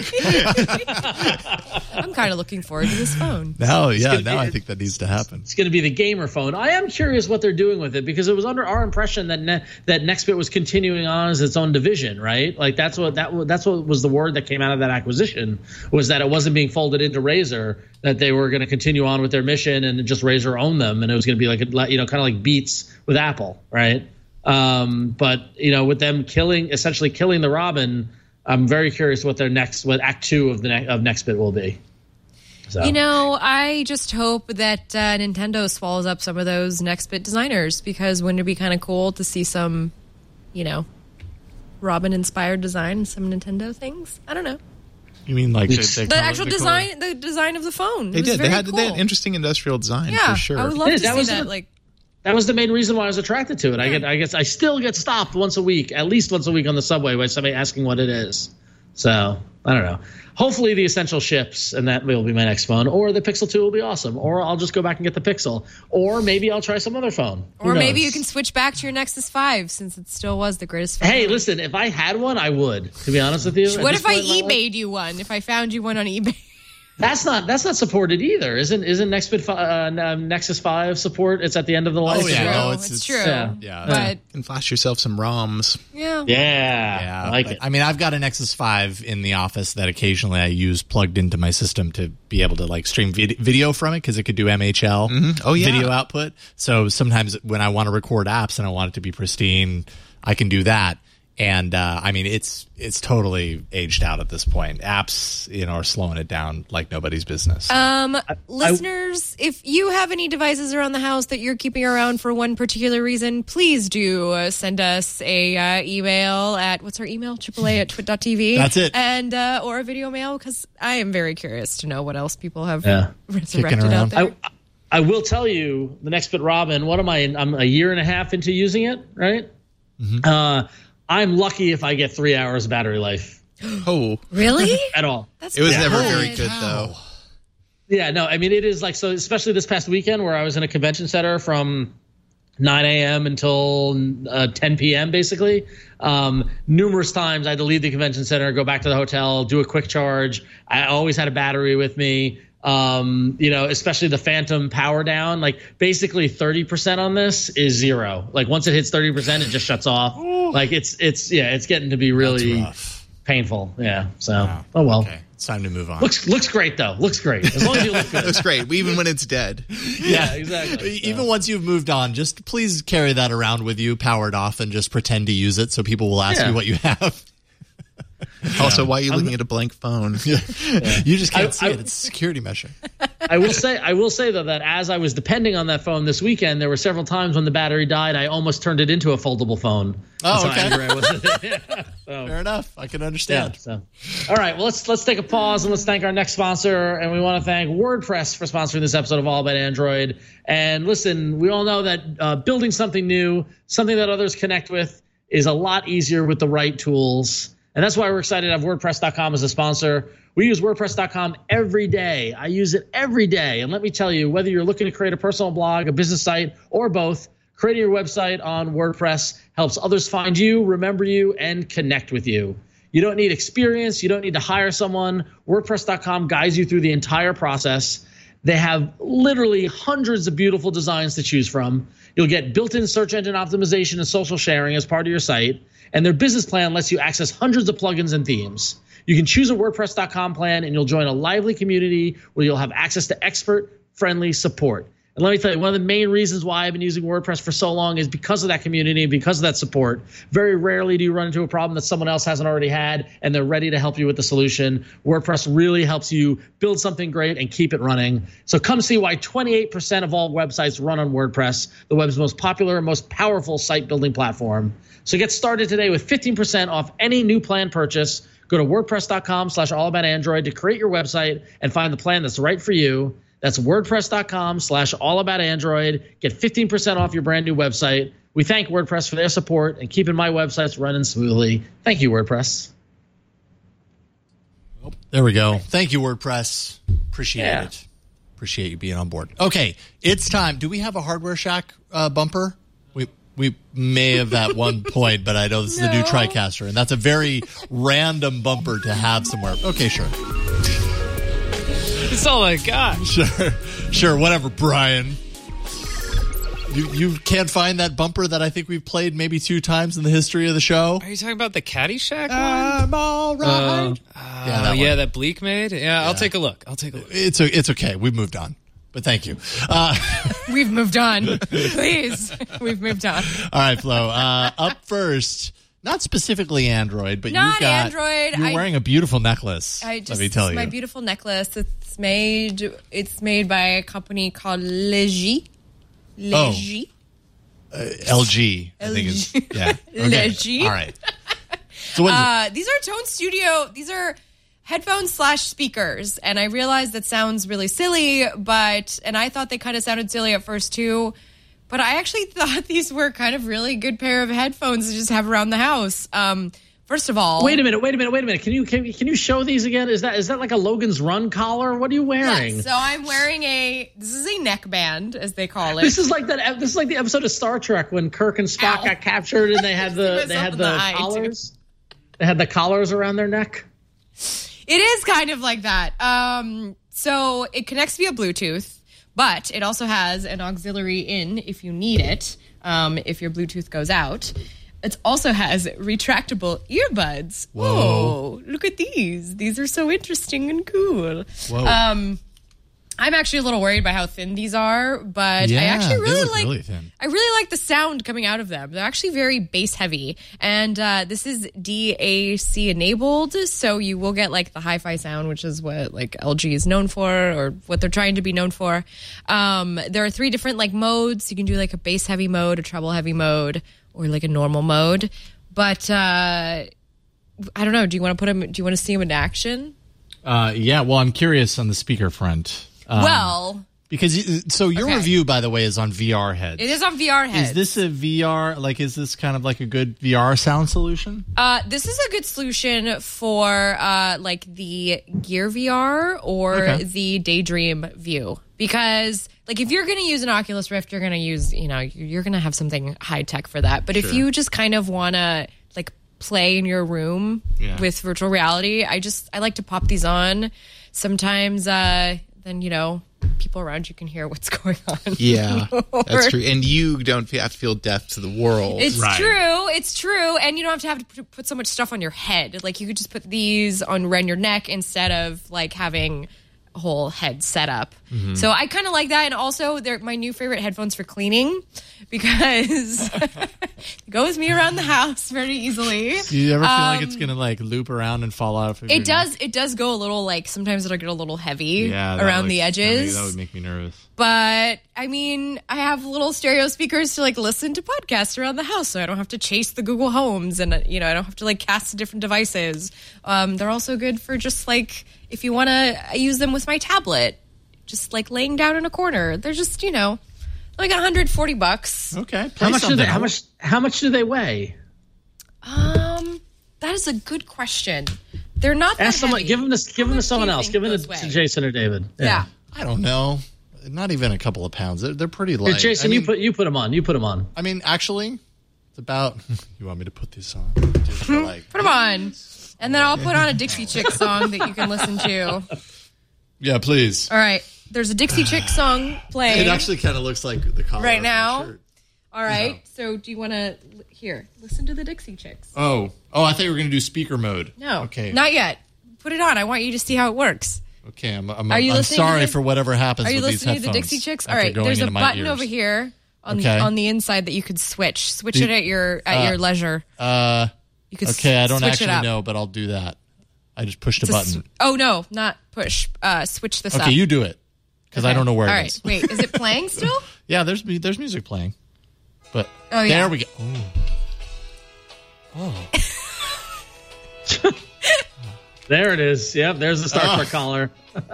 I'm kind of looking forward to this phone. I think that needs to happen. It's going to be the gamer phone. I am curious what they're doing with it because it was under our impression that that Nextbit was continuing on as its own division, right? Like that's what was the word that came out of that acquisition, was that it wasn't being folded into Razer, that they were going to continue on with their mission and just Razer own them, and it was going to be like kind of like Beats with Apple, right? But with them essentially killing the Robin, I'm very curious what Act 2 of Nextbit will be. So. I just hope that Nintendo swallows up some of those Nextbit designers, because wouldn't it be kind of cool to see some, Robin-inspired design, some Nintendo things? I don't know. You mean like the actual design, the design of the phone? They did. They had interesting industrial design for sure. I would love to see that. That was the main reason why I was attracted to it. I guess I still get stopped at least once a week on the subway by somebody asking what it is. So I don't know. Hopefully the Essential ships, and that will be my next phone. Or the Pixel 2 will be awesome. Or I'll just go back and get the Pixel. Or maybe I'll try some other phone. Or maybe you can switch back to your Nexus 5, since it still was the greatest phone. Hey, listen, if I had one, I would, to be honest with you. What if I eBayed you one? If I found you one on eBay? That's not supported either. Isn't Nextbit Nexus 5 support? It's at the end of the life. Oh yeah, no, it's true. Yeah. But you can flash yourself some ROMs. Yeah. I like it. I mean, I've got a Nexus 5 in the office that occasionally I use plugged into my system to be able to like stream video from it, because it could do MHL video output. So sometimes when I want to record apps and I want it to be pristine, I can do that. And I mean, it's totally aged out at this point. Apps, are slowing it down like nobody's business. Listeners, if you have any devices around the house that you're keeping around for one particular reason, please do send us a email at, what's our email? AAA@twit.tv. That's it. And or a video mail, because I am very curious to know what else people have resurrected out there. I will tell you, the next bit, Robin. I'm a year and a half into using it, right? Mm-hmm. I'm lucky if I get 3 hours of battery life. Oh, really? At all? It was never very good, though. Yeah, no. I mean, it is like so. Especially this past weekend, where I was in a convention center from 9 a.m. until 10 p.m. basically. Numerous times I had to leave the convention center, go back to the hotel, do a quick charge. I always had a battery with me. Especially the Phantom power down, like basically 30% on this is 0. Like once it hits 30%, it just shuts off. Like it's getting to be really painful. Yeah. So, wow. Oh well. Okay. It's time to move on. Looks great though. Looks great. As long as you look good. Looks great. Even when it's dead. Yeah, exactly. Even once you've moved on, just please carry that around with you, powered off, and just pretend to use it so people will ask you what you have. Also, why are you looking at a blank phone? You just can't see it. It's a security measure. I will say though that as I was depending on that phone this weekend, there were several times when the battery died. I almost turned it into a foldable phone. Oh, okay. Fair enough. I can understand. Yeah, so, all right. Well, let's take a pause and let's thank our next sponsor. And we want to thank WordPress for sponsoring this episode of All About Android. And listen, we all know that building something new, something that others connect with, is a lot easier with the right tools. And that's why we're excited to have WordPress.com as a sponsor. We use WordPress.com every day. I use it every day. And let me tell you, whether you're looking to create a personal blog, a business site, or both, creating your website on WordPress helps others find you, remember you, and connect with you. You don't need experience. You don't need to hire someone. WordPress.com guides you through the entire process. They have literally hundreds of beautiful designs to choose from. You'll get built-in search engine optimization and social sharing as part of your site. And their business plan lets you access hundreds of plugins and themes. You can choose a WordPress.com plan, and you'll join a lively community where you'll have access to expert-friendly support. And let me tell you, one of the main reasons why I've been using WordPress for so long is because of that community and because of that support. Very rarely do you run into a problem that someone else hasn't already had, and they're ready to help you with the solution. WordPress really helps you build something great and keep it running. So come see why 28% of all websites run on WordPress, the web's most popular and most powerful site building platform. So get started today with 15% off any new plan purchase. Go to WordPress.com/allaboutandroid to create your website and find the plan that's right for you. That's WordPress.com/allaboutandroid. Get 15% off your brand new website. We thank WordPress for their support and keeping my websites running smoothly. Thank you, WordPress. There we go. Thank you, WordPress. Appreciate it. Appreciate you being on board. Okay, it's time. Do we have a Hardware Shack bumper? We may have at one point, but I know this is the new TriCaster, and that's a very random bumper to have somewhere. Okay, sure. That's all I got. Sure, whatever, Brian. You can't find that bumper that I think we've played maybe 2 times in the history of the show? Are you talking about the Caddyshack one? I'm all right. That Bleak made? Yeah, I'll take a look. It's okay. We've moved on. But thank you. We've moved on. Please. We've moved on. All right, Flo. Up first, not specifically Android, but you've got Android. You're wearing a beautiful neckless. Let me tell you. My beautiful necklace. It's made by a company called Legy. LG. I think it's okay. Legy. All right. So what is it? These are Tone Studio. These are headphones/speakers, and I realized that sounds really silly, and I thought they kind of sounded silly at first too, but I actually thought these were kind of really good pair of headphones to just have around the house. First of all, wait a minute. Can you show these again? Is that like a Logan's Run collar? What are you wearing? Yeah, so I'm wearing this is a neckband, as they call it. This is like the episode of Star Trek when Kirk and Spock got captured, and they had the collars. They had the collars around their neck. It is kind of like that. So it connects via Bluetooth, but it also has an auxiliary in if you need it, if your Bluetooth goes out. It also has retractable earbuds. Whoa, look at these. These are so interesting and cool. Whoa. I'm actually a little worried by how thin these are, but I actually really like the sound coming out of them. They're actually very bass heavy, and this is DAC enabled, so you will get like the hi-fi sound, which is what like LG is known for, or what they're trying to be known for. There are 3 different like modes. You can do like a bass heavy mode, a treble heavy mode, or like a normal mode. But I don't know. Do you want to see them in action? Yeah. Well, I'm curious on the speaker front. Because your review, by the way, is on VR heads. It is on VR heads. Is this a VR? Like, is this kind of like a good VR sound solution? This is a good solution for like the Gear VR or the Daydream View, because like if you're going to use an Oculus Rift, you're going to use you're going to have something high tech for that. But if you just kind of want to like play in your room with virtual reality, I like to pop these on. Sometimes then people around you can hear what's going on. Yeah, that's true. And you don't have to feel deaf to the world. It's true. It's true. And you don't have to put so much stuff on your head. Like you could just put these around your neck instead of like having a whole head set up. Mm-hmm. So I kind of like that. And also they're my new favorite headphones for cleaning, because it goes me around the house very easily. Do you ever feel like it's going to like loop around and fall out? It does. It does go a little like, sometimes it'll get a little heavy around the edges. That would make me nervous. But I mean, I have little stereo speakers to like listen to podcasts around the house, so I don't have to chase the Google Homes, and I don't have to like cast to different devices. They're also good for just like if you want to use them with my tablet, just like laying down in a corner. They're just like $140. Okay. How much do they weigh? That is a good question. They're not that heavy. Give them to someone else. Give them to Jason or David. Yeah. I don't know. Not even a couple of pounds. They're pretty light. Here, Jason, you put them on. You put them on. I mean, actually, it's about. You want me to put these on? Put them on, and then I'll put on a Dixie Chick song that you can listen to. Yeah, please. All right. There's a Dixie Chick song playing. It actually kind of looks like the collar right now. Shirt. All right. So do you want to listen to the Dixie Chicks? Oh! I thought you were going to do speaker mode. No. Okay. Not yet. Put it on. I want you to see how it works. Okay. I'm sorry for whatever happens with these headphones. Are you listening to the Dixie Chicks? All right. There's a button over here on the inside that you could switch. Switch it at your leisure. You could I don't actually know, but I'll do that. I just pushed a button. No, not push. Switch this up. Okay, you do it. Because I don't know where it is. All right, wait, is it playing still? Yeah, there's music playing. But there we go. Oh. There it is. Yep, there's the Star Trek collar.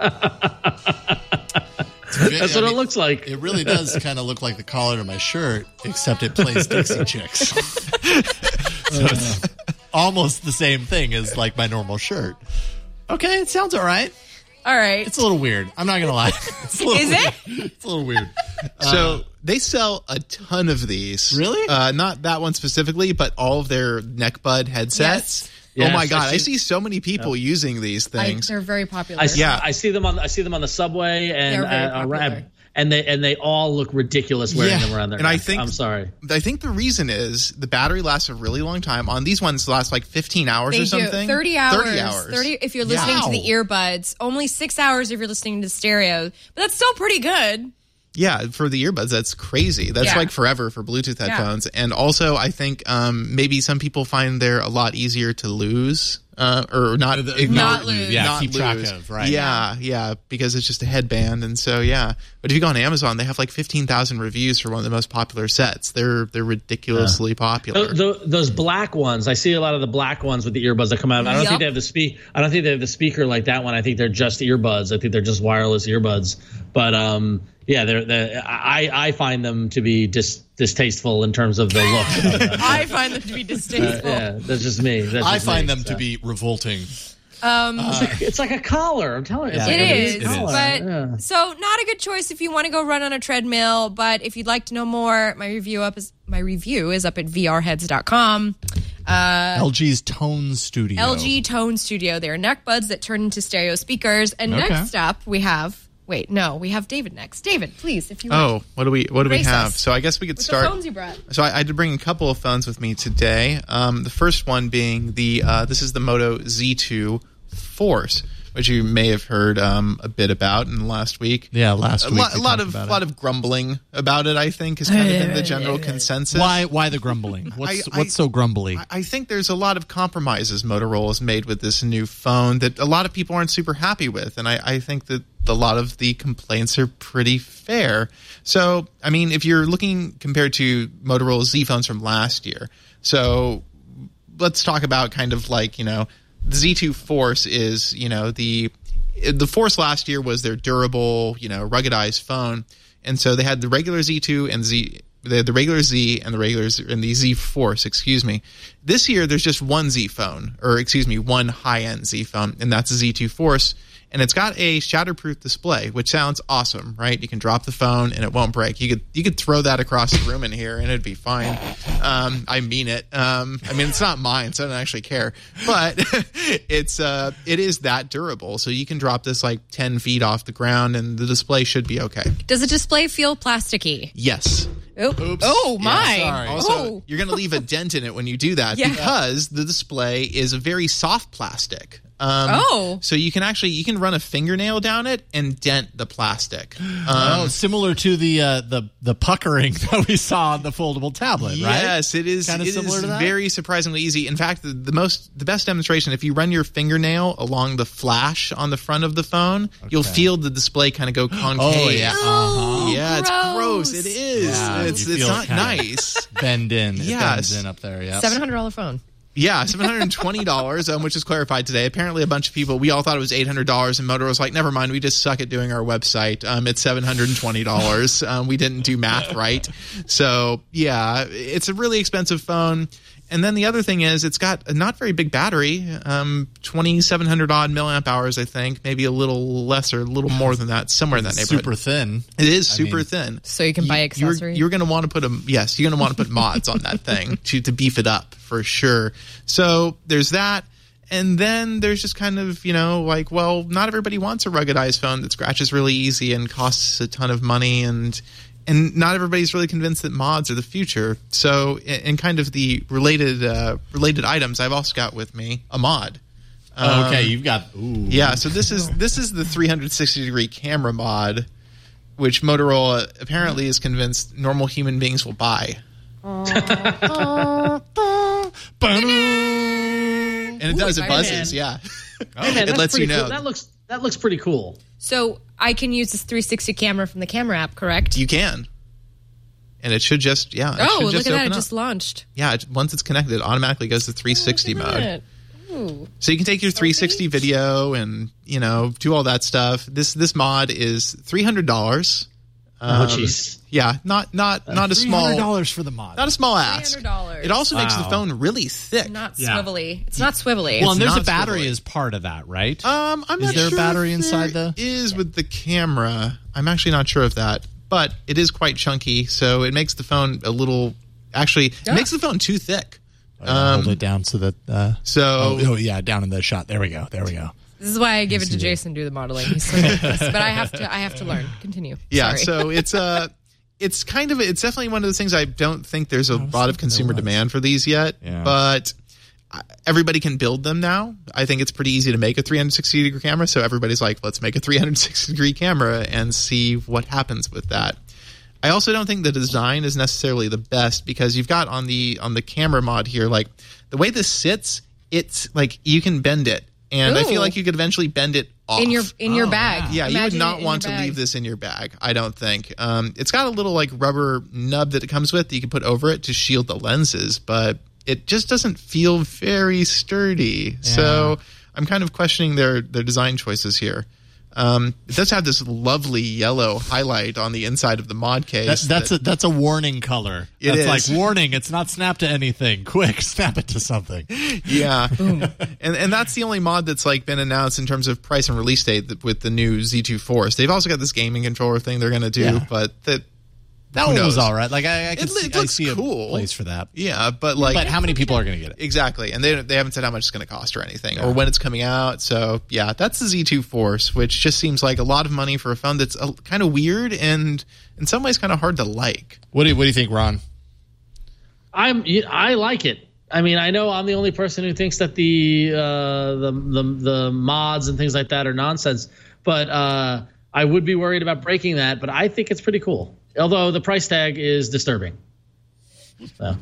That's what it looks like. It really does kind of look like the collar to my shirt, except it plays Dixie Chicks. So it's almost the same thing as like my normal shirt. Okay, it sounds all right. All right. It's a little weird. I'm not going to lie. Is it? It's a little weird. So they sell a ton of these. Really? Not that one specifically, but all of their neckbud headsets. Yes. Oh my God! I see so many people using these things. They're very popular. I see them on the subway and they all look ridiculous wearing them around their neck. I'm sorry. I think the reason is the battery lasts a really long time. On these ones, last like 15 hours or something. 30 hours. 30 if you're listening to the earbuds. Only 6 hours if you're listening to stereo. But that's still pretty good. Yeah, for the earbuds, that's crazy. That's like forever for Bluetooth headphones. And also, I think maybe some people find they're a lot easier to lose or not lose. Yeah, keep track of, right? Yeah, because it's just a headband. And so, But if you go on Amazon, they have like 15,000 reviews for one of the most popular sets. They're ridiculously popular. Those black ones, I see a lot of the black ones with the earbuds that come out. I don't think they have I don't think they have the speaker like that one. I think they're just earbuds. I think they're just wireless earbuds. But I find them to be distasteful in terms of the look. I find them to be distasteful. That's just me. I find them to be revolting. It's like a collar. I'm telling you, it is. So not a good choice if you want to go run on a treadmill. But if you'd like to know more, my review is up at vrheads.com. LG's Tone Studio. LG Tone Studio. They are neck buds that turn into stereo speakers. And next up, we have. Wait, no, we have David next. David, please, if you want. What do we have? So I guess we could start. The phones you brought. So I had to bring a couple of phones with me today. The first one being this is the Moto Z2 Force. which you may have heard a bit about in the last week. Yeah, last week. A lot of grumbling about it, I think, is kind of been the general consensus. Why the grumbling? What's so grumbly? I think there's a lot of compromises Motorola's made with this new phone that a lot of people aren't super happy with, and I think that a lot of the complaints are pretty fair. So, I mean, if you're looking compared to Motorola's Z phones from last year, so let's talk about kind of like, the Z2 Force is, the Force last year was their durable, ruggedized phone. And so they had the regular Z2 and they had the regular Z and the Z Force, excuse me. This year, there's just one Z phone, one high-end Z phone, and that's the Z2 Force. And it's got a shatterproof display, which sounds awesome, right? You can drop the phone and it won't break. You could throw that across the room in here and it'd be fine. I mean it. It's not mine, so I don't actually care. But it is that durable. So you can drop this like 10 feet off the ground and the display should be okay. Does the display feel plasticky? Yes. Oops. Oh, my. Yeah, also, you're going to leave a dent in it when you do that because the display is a very soft plastic. So you can run a fingernail down it and dent the plastic. Similar to the puckering that we saw on the foldable tablet, right? Yes, it is. Kind of similar to that? Very surprisingly easy. In fact, the best demonstration, if you run your fingernail along the flash on the front of the phone, you'll feel the display kind of go concave. Oh yeah, yeah, it's gross. It is. Yeah, it's not nice. Bend in. Yes. It bends in up there. Yeah. $700 phone. Yeah, $720, which is clarified today. Apparently, a bunch of people, we all thought it was $800, and Motorola was like, never mind, we just suck at doing our website. It's $720. We didn't do math right. So, yeah, it's a really expensive phone. And then the other thing is it's got a not very big battery, 2,700 odd milliamp hours, I think, maybe a little less or a little more than that, somewhere in that neighborhood. Super thin. It is super thin. So you can buy accessories? You're going to want to you're going to want to put mods on that thing to beef it up for sure. So there's that. And then there's just kind of, not everybody wants a ruggedized phone that scratches really easy and costs a ton of money, and not everybody's really convinced that mods are the future. So, in kind of the related items, I've also got with me a mod. Okay, you've got. Ooh. Yeah, so this is the 360-degree camera mod, which Motorola apparently is convinced normal human beings will buy. And it does. It buzzes. Yeah, it lets you know. Cool. That looks pretty cool. So I can use this 360 camera from the camera app, correct? You can. And it should just, look at that. It just launched. Yeah, once it's connected, it automatically goes to 360 mode. Ooh. So you can take your 360 video and, do all that stuff. This mod is $300. Oh, jeez. Yeah, not a small $300 for the mod. Not a small ask. $300. It also makes the phone really thick. Not swivelly. It's not swivelly. Well, and there's a battery as part of that, right? I'm not sure. Is there a battery inside the? Is with the camera. I'm actually not sure of that, but it is quite chunky, so it makes the phone a little. Actually, it makes the phone too thick. Hold it down so that. Down in the shot. There we go. This is why I give it to Jason to do the modeling. He's so good at this. But I have to learn. Continue. Yeah, Sorry. So it's definitely one of those things. I don't think there's a lot of consumer demand for these yet, but everybody can build them now. I think it's pretty easy to make a 360-degree camera, so everybody's like, let's make a 360-degree camera and see what happens with that. I also don't think the design is necessarily the best because you've got on the camera mod here, like the way this sits, it's like you can bend it. And I feel like you could eventually bend it off. In your bag. Yeah, you would not want to leave this in your bag, I don't think. It's got a little like rubber nub that it comes with that you can put over it to shield the lenses, but it just doesn't feel very sturdy. Yeah. So I'm kind of questioning their design choices here. It does have this lovely yellow highlight on the inside of the mod case. That's a warning color. It is. Like warning. It's not snap to anything. Quick, snap it to something. Yeah, and that's the only mod that's like been announced in terms of price and release date with the new Z2 Force. They've also got this gaming controller thing they're going to do, but that one was all right. Like I see cool. A place for that. Yeah, but how many people are going to get it? Exactly, and they haven't said how much it's going to cost or anything, or when it's coming out. So yeah, that's the Z2 Force, which just seems like a lot of money for a phone that's kind of weird and in some ways kind of hard to like. What do you think, Ron? I like it. I mean, I know I'm the only person who thinks that the mods and things like that are nonsense, but I would be worried about breaking that. But I think it's pretty cool, although the price tag is disturbing. So.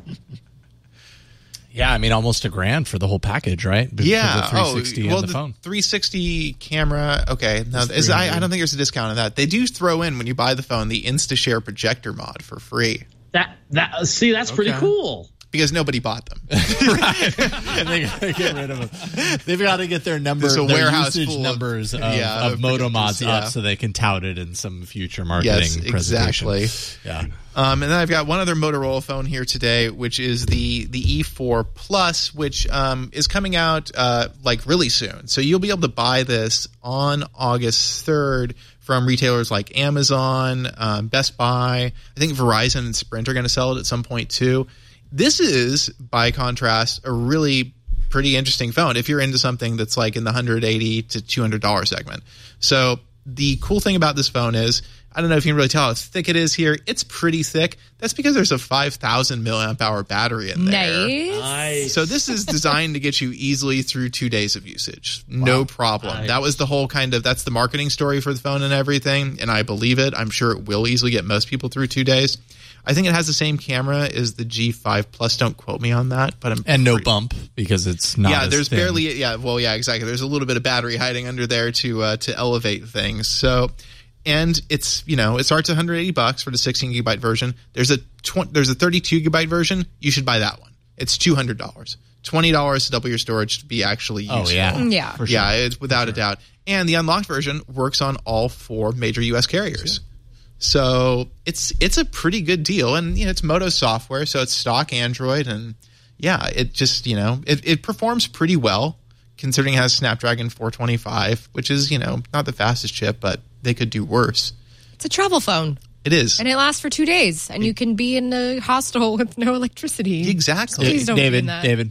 Yeah, I mean, almost $1,000 for the whole package, right? Yeah. For the 360 and the phone. 360 camera. Okay. Now, I don't think there's a discount on that. They do throw in, when you buy the phone, the InstaShare projector mod for free. That's pretty cool. Because nobody bought them. Right. And they get rid of them. They've got to get their usage numbers of MotoMods up so they can tout it in some future marketing presentation. Exactly. Yeah. And then I've got one other Motorola phone here today, which is the E4 Plus, which is coming out really soon. So you'll be able to buy this on August 3rd from retailers like Amazon, Best Buy. I think Verizon and Sprint are going to sell it at some point too. This is, by contrast, a really pretty interesting phone if you're into something that's like in the $180 to $200 segment. So the cool thing about this phone is, I don't know if you can really tell how thick it is here. It's pretty thick. That's because there's a 5,000 milliamp hour battery in there. Nice. So this is designed to get you easily through 2 days of usage. No problem. Nice. That was the whole that's the marketing story for the phone and everything. And I believe it. I'm sure it will easily get most people through 2 days. I think it has the same camera as the G5 Plus. Don't quote me on that, but no bump because it's not. Yeah, there's thin. barely. Yeah, well, yeah, exactly. There's a little bit of battery hiding under there to elevate things. So, and it's it starts at $180 for the 16 gigabyte version. There's a 32 gigabyte version. You should buy that one. It's $200. $20 to double your storage to be actually useful. Oh yeah, for sure. Yeah, it's without a doubt. And the unlocked version works on all 4 major U.S. carriers. Sure. So it's a pretty good deal, and it's Moto software, so it's stock Android, and it just it performs pretty well considering it has Snapdragon 425, which is not the fastest chip, but they could do worse. It's a travel phone. It is, and it lasts for 2 days, and you can be in a hostel with no electricity. Exactly. Please don't be in that. David,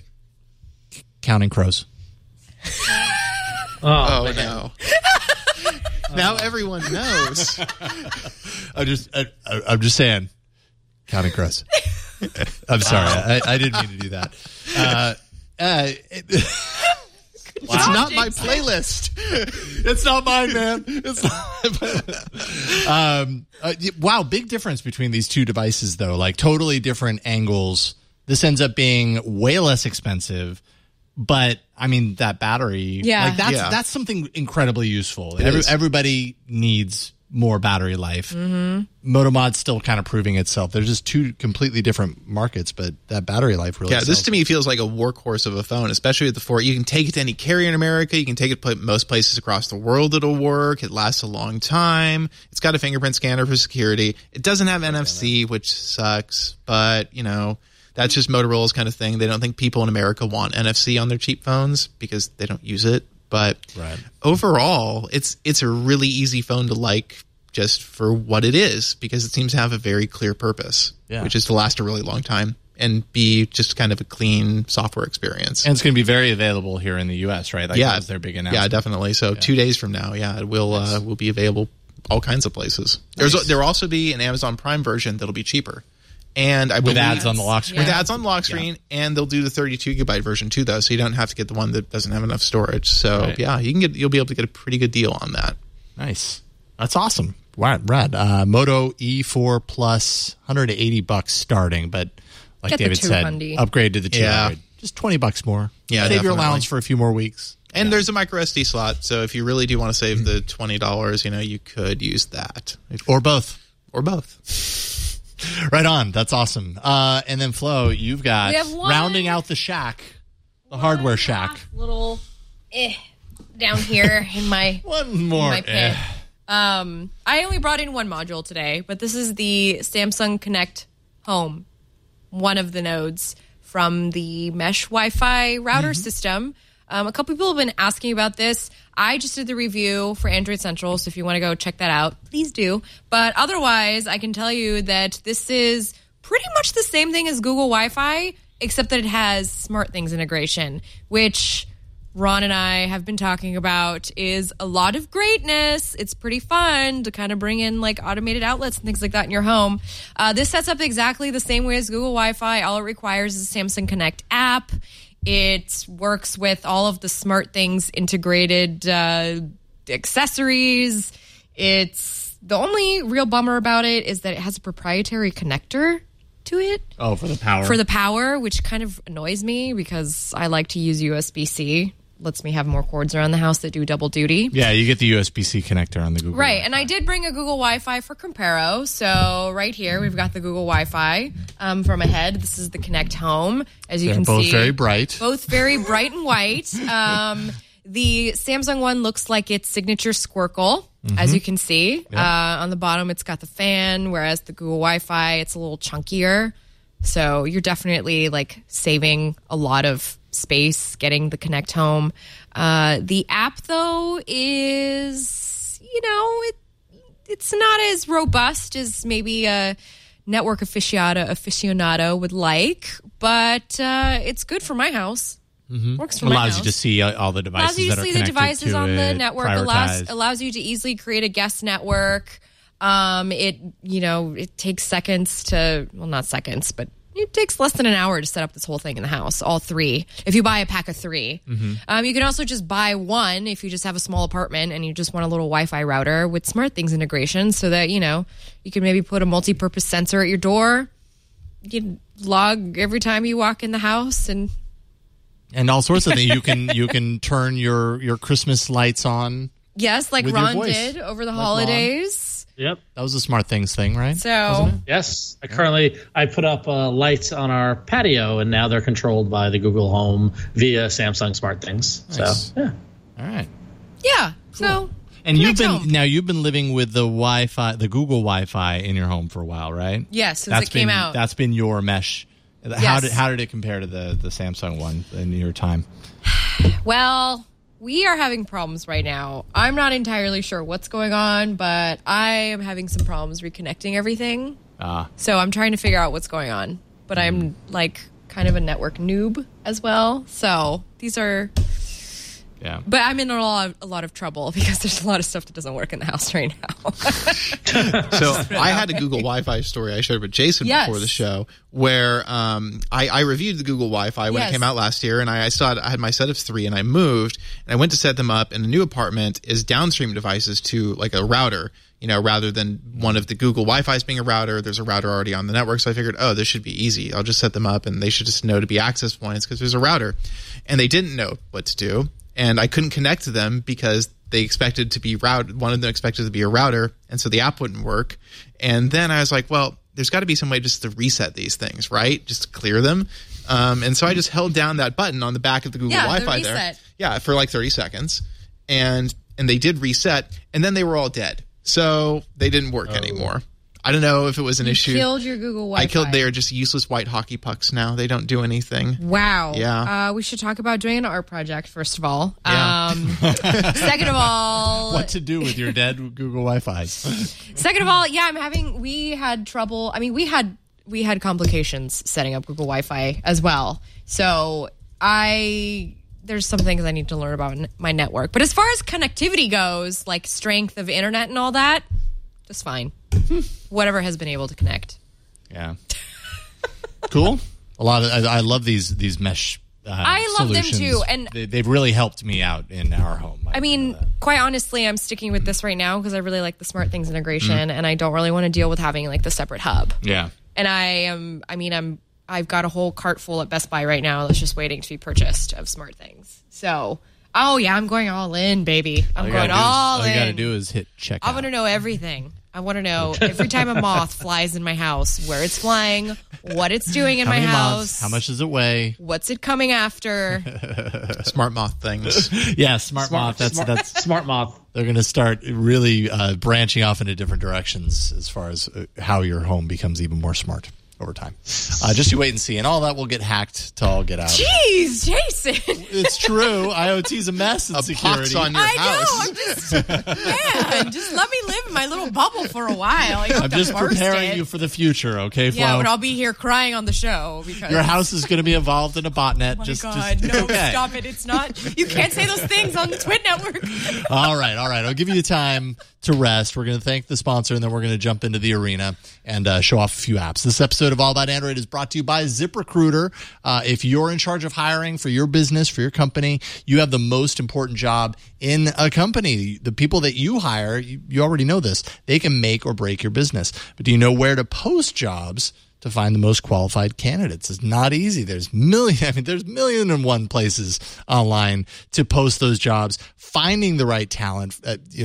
Counting Crows. Oh no. Now everyone knows. I'm just saying, Counting Crows. I'm sorry, I didn't mean to do that. It's not my playlist. It's not mine, man. It's not. Wow, big difference between these two devices, though. Like totally different angles. This ends up being way less expensive. But I mean, that battery, that's something incredibly useful. Everybody needs more battery life. Mm-hmm. MotoMod's still kind of proving itself. They're just two completely different markets, but that battery life really sells. This to me feels like a workhorse of a phone, especially with the 4. You can take it to any carrier in America. You can take it to most places across the world. It'll work. It lasts a long time. It's got a fingerprint scanner for security. It doesn't have NFC, which sucks, but that's just Motorola's kind of thing. They don't think people in America want NFC on their cheap phones because they don't use it. But overall, it's a really easy phone to like just for what it is because it seems to have a very clear purpose, which is to last a really long time and be just kind of a clean software experience. And it's going to be very available here in the U.S., right? That was their big announcement. Yeah, definitely. So 2 days from now, it will be available all kinds of places. Nice. There will also be an Amazon Prime version that'll be cheaper. And I believe ads on the lock screen. With ads on the lock screen, and they'll do the 32 gigabyte version too, though, so you don't have to get the one that doesn't have enough storage. So you'll be able to get a pretty good deal on that. Nice, that's awesome. Rad. Moto E4 Plus, $180 starting, but like get David said, upgrade to the 200. Just $20 more. Yeah, save your allowance for a few more weeks. And there's a micro SD slot, so if you really do want to save the $20, you could use that or both. Right on. That's awesome. And then Flo, you've got rounding out the shack, the hardware shack. Little down here in my one more. In my pit. I only brought in one module today, but this is the Samsung Connect Home, one of the nodes from the Mesh Wi-Fi router system. A couple people have been asking about this. I just did the review for Android Central, so if you want to go check that out, please do. But otherwise, I can tell you that this is pretty much the same thing as Google Wi-Fi, except that it has SmartThings integration, which Ron and I have been talking about is a lot of greatness. It's pretty fun to kind of bring in like automated outlets and things like that in your home. This sets up exactly the same way as Google Wi-Fi. All it requires is a Samsung Connect app. It works with all of the SmartThings integrated accessories. It's the only real bummer about it is that it has a proprietary connector to it. Oh, for the power. For the power, which kind of annoys me because I like to use USB-C. Lets me have more cords around the house that do double duty. Yeah, you get the USB-C connector on the Google Right, Wi-Fi. and I did bring a Google Wi-Fi for Comparo. So right here, we've got the Google Wi-Fi from Ahead. This is the Connect Home, as you can see. Both very bright. Both very bright and white. The Samsung one looks like its signature Squircle, as you can see. Yep. On the bottom, it's got the fan, whereas the Google Wi-Fi, it's a little chunkier. So you're definitely like saving a lot of space getting the Connect Home. The app, though, is, it's not as robust as maybe a network aficionado would like, but it's good for my house. Works for my house. Allows you to see all the devices that are connected to it. Allows you to see the devices on the network. Allows you to easily create a guest network. It takes seconds to, well, not seconds, but it takes less than an hour to set up this whole thing in the house, all three. If you buy a pack of 3. You can also just buy one if you just have a small apartment and you just want a little Wi-Fi router with SmartThings integration so that, you can maybe put a multi-purpose sensor at your door. You can log every time you walk in the house and all sorts of things. You can turn your Christmas lights on. Yes, like Ron did over the holidays. Yep. That was a SmartThings thing, right? So yes, I put up lights on our patio, and now they're controlled by the Google Home via Samsung SmartThings. Nice. So yeah, all right, yeah. Cool. So and you've been living with the Wi-Fi, the Google Wi-Fi in your home for a while, right? Yes, since it came out. That's been your mesh. Yes. How did it compare to the Samsung one in your time? Well, we are having problems right now. I'm not entirely sure what's going on, but I am having some problems reconnecting everything. So I'm trying to figure out what's going on. But I'm like kind of a network noob as well. So these are... Yeah. But I'm in a lot of trouble because there's a lot of stuff that doesn't work in the house right now. So I had a Google Wi-Fi story I shared with Jason before the show where I reviewed the Google Wi-Fi when it came out last year, and I saw I had my set of 3, and I moved, and I went to set them up, and the new apartment is downstream devices to like a router, rather than one of the Google Wi-Fi's being a router. There's a router already on the network, so I figured, this should be easy. I'll just set them up, and they should just know to be access points because there's a router. And they didn't know what to do. And I couldn't connect to them because they expected to be routed. One of them expected to be a router, and so the app wouldn't work. And then I was like, well, there's got to be some way just to reset these things, right? Just to clear them. And so I just held down that button on the back of the Google Wi-Fi there. Yeah, for like 30 seconds. And they did reset, and then they were all dead. So they didn't work anymore. I don't know if it was an issue. You killed your Google Wi-Fi. They are just useless white hockey pucks now. They don't do anything. Wow. Yeah. We should talk about doing an art project, first of all. Yeah. Second of all... What to do with your dead Google Wi-Fi. Second of all, we had trouble. I mean, we had complications setting up Google Wi-Fi as well. So there's some things I need to learn about my network. But as far as connectivity goes, like strength of internet and all that, just fine. Whatever has been able to connect. Yeah. Cool. I love these mesh I love solutions. them too, and they've really helped me out in our home. I mean, quite honestly, I'm sticking with this right now because I really like the SmartThings integration, and I don't really want to deal with having like the separate hub. Yeah. And I've got a whole cart full at Best Buy right now that's just waiting to be purchased of SmartThings. So, I'm going all in, baby. I'm going all in. All you got to do is hit checkout. I want to know everything. I want to know every time a moth flies in my house, where it's flying, what it's doing in my house. Moths, how much does it weigh? What's it coming after? Smart moth things. Yeah, smart moth. That's smart moth. They're going to start really branching off into different directions as far as how your home becomes even more smart over time. Just you wait and see. And all that will get hacked to all get out. Jeez, Jason. It's true. IoT's a mess in security. On your house. I know. I'm just, man, just let me live in my little bubble for a while. I'm just preparing you for the future, okay, Flo? Yeah, but I'll be here crying on the show because your house is going to be involved in a botnet. Oh my God, no, okay. Stop it. It's not. You can't say those things on the Twit Network. All right. I'll give you time to rest. We're going to thank the sponsor, and then we're going to jump into the arena and show off a few apps. This episode of All About Android is brought to you by ZipRecruiter. If you're in charge of hiring for your business, for your company, you have the most important job in a company. The people that you hire, you already know this, they can make or break your business. But do you know where to post jobs to find the most qualified candidates? It's not easy. There's million and one places online to post those jobs. Finding the right talent,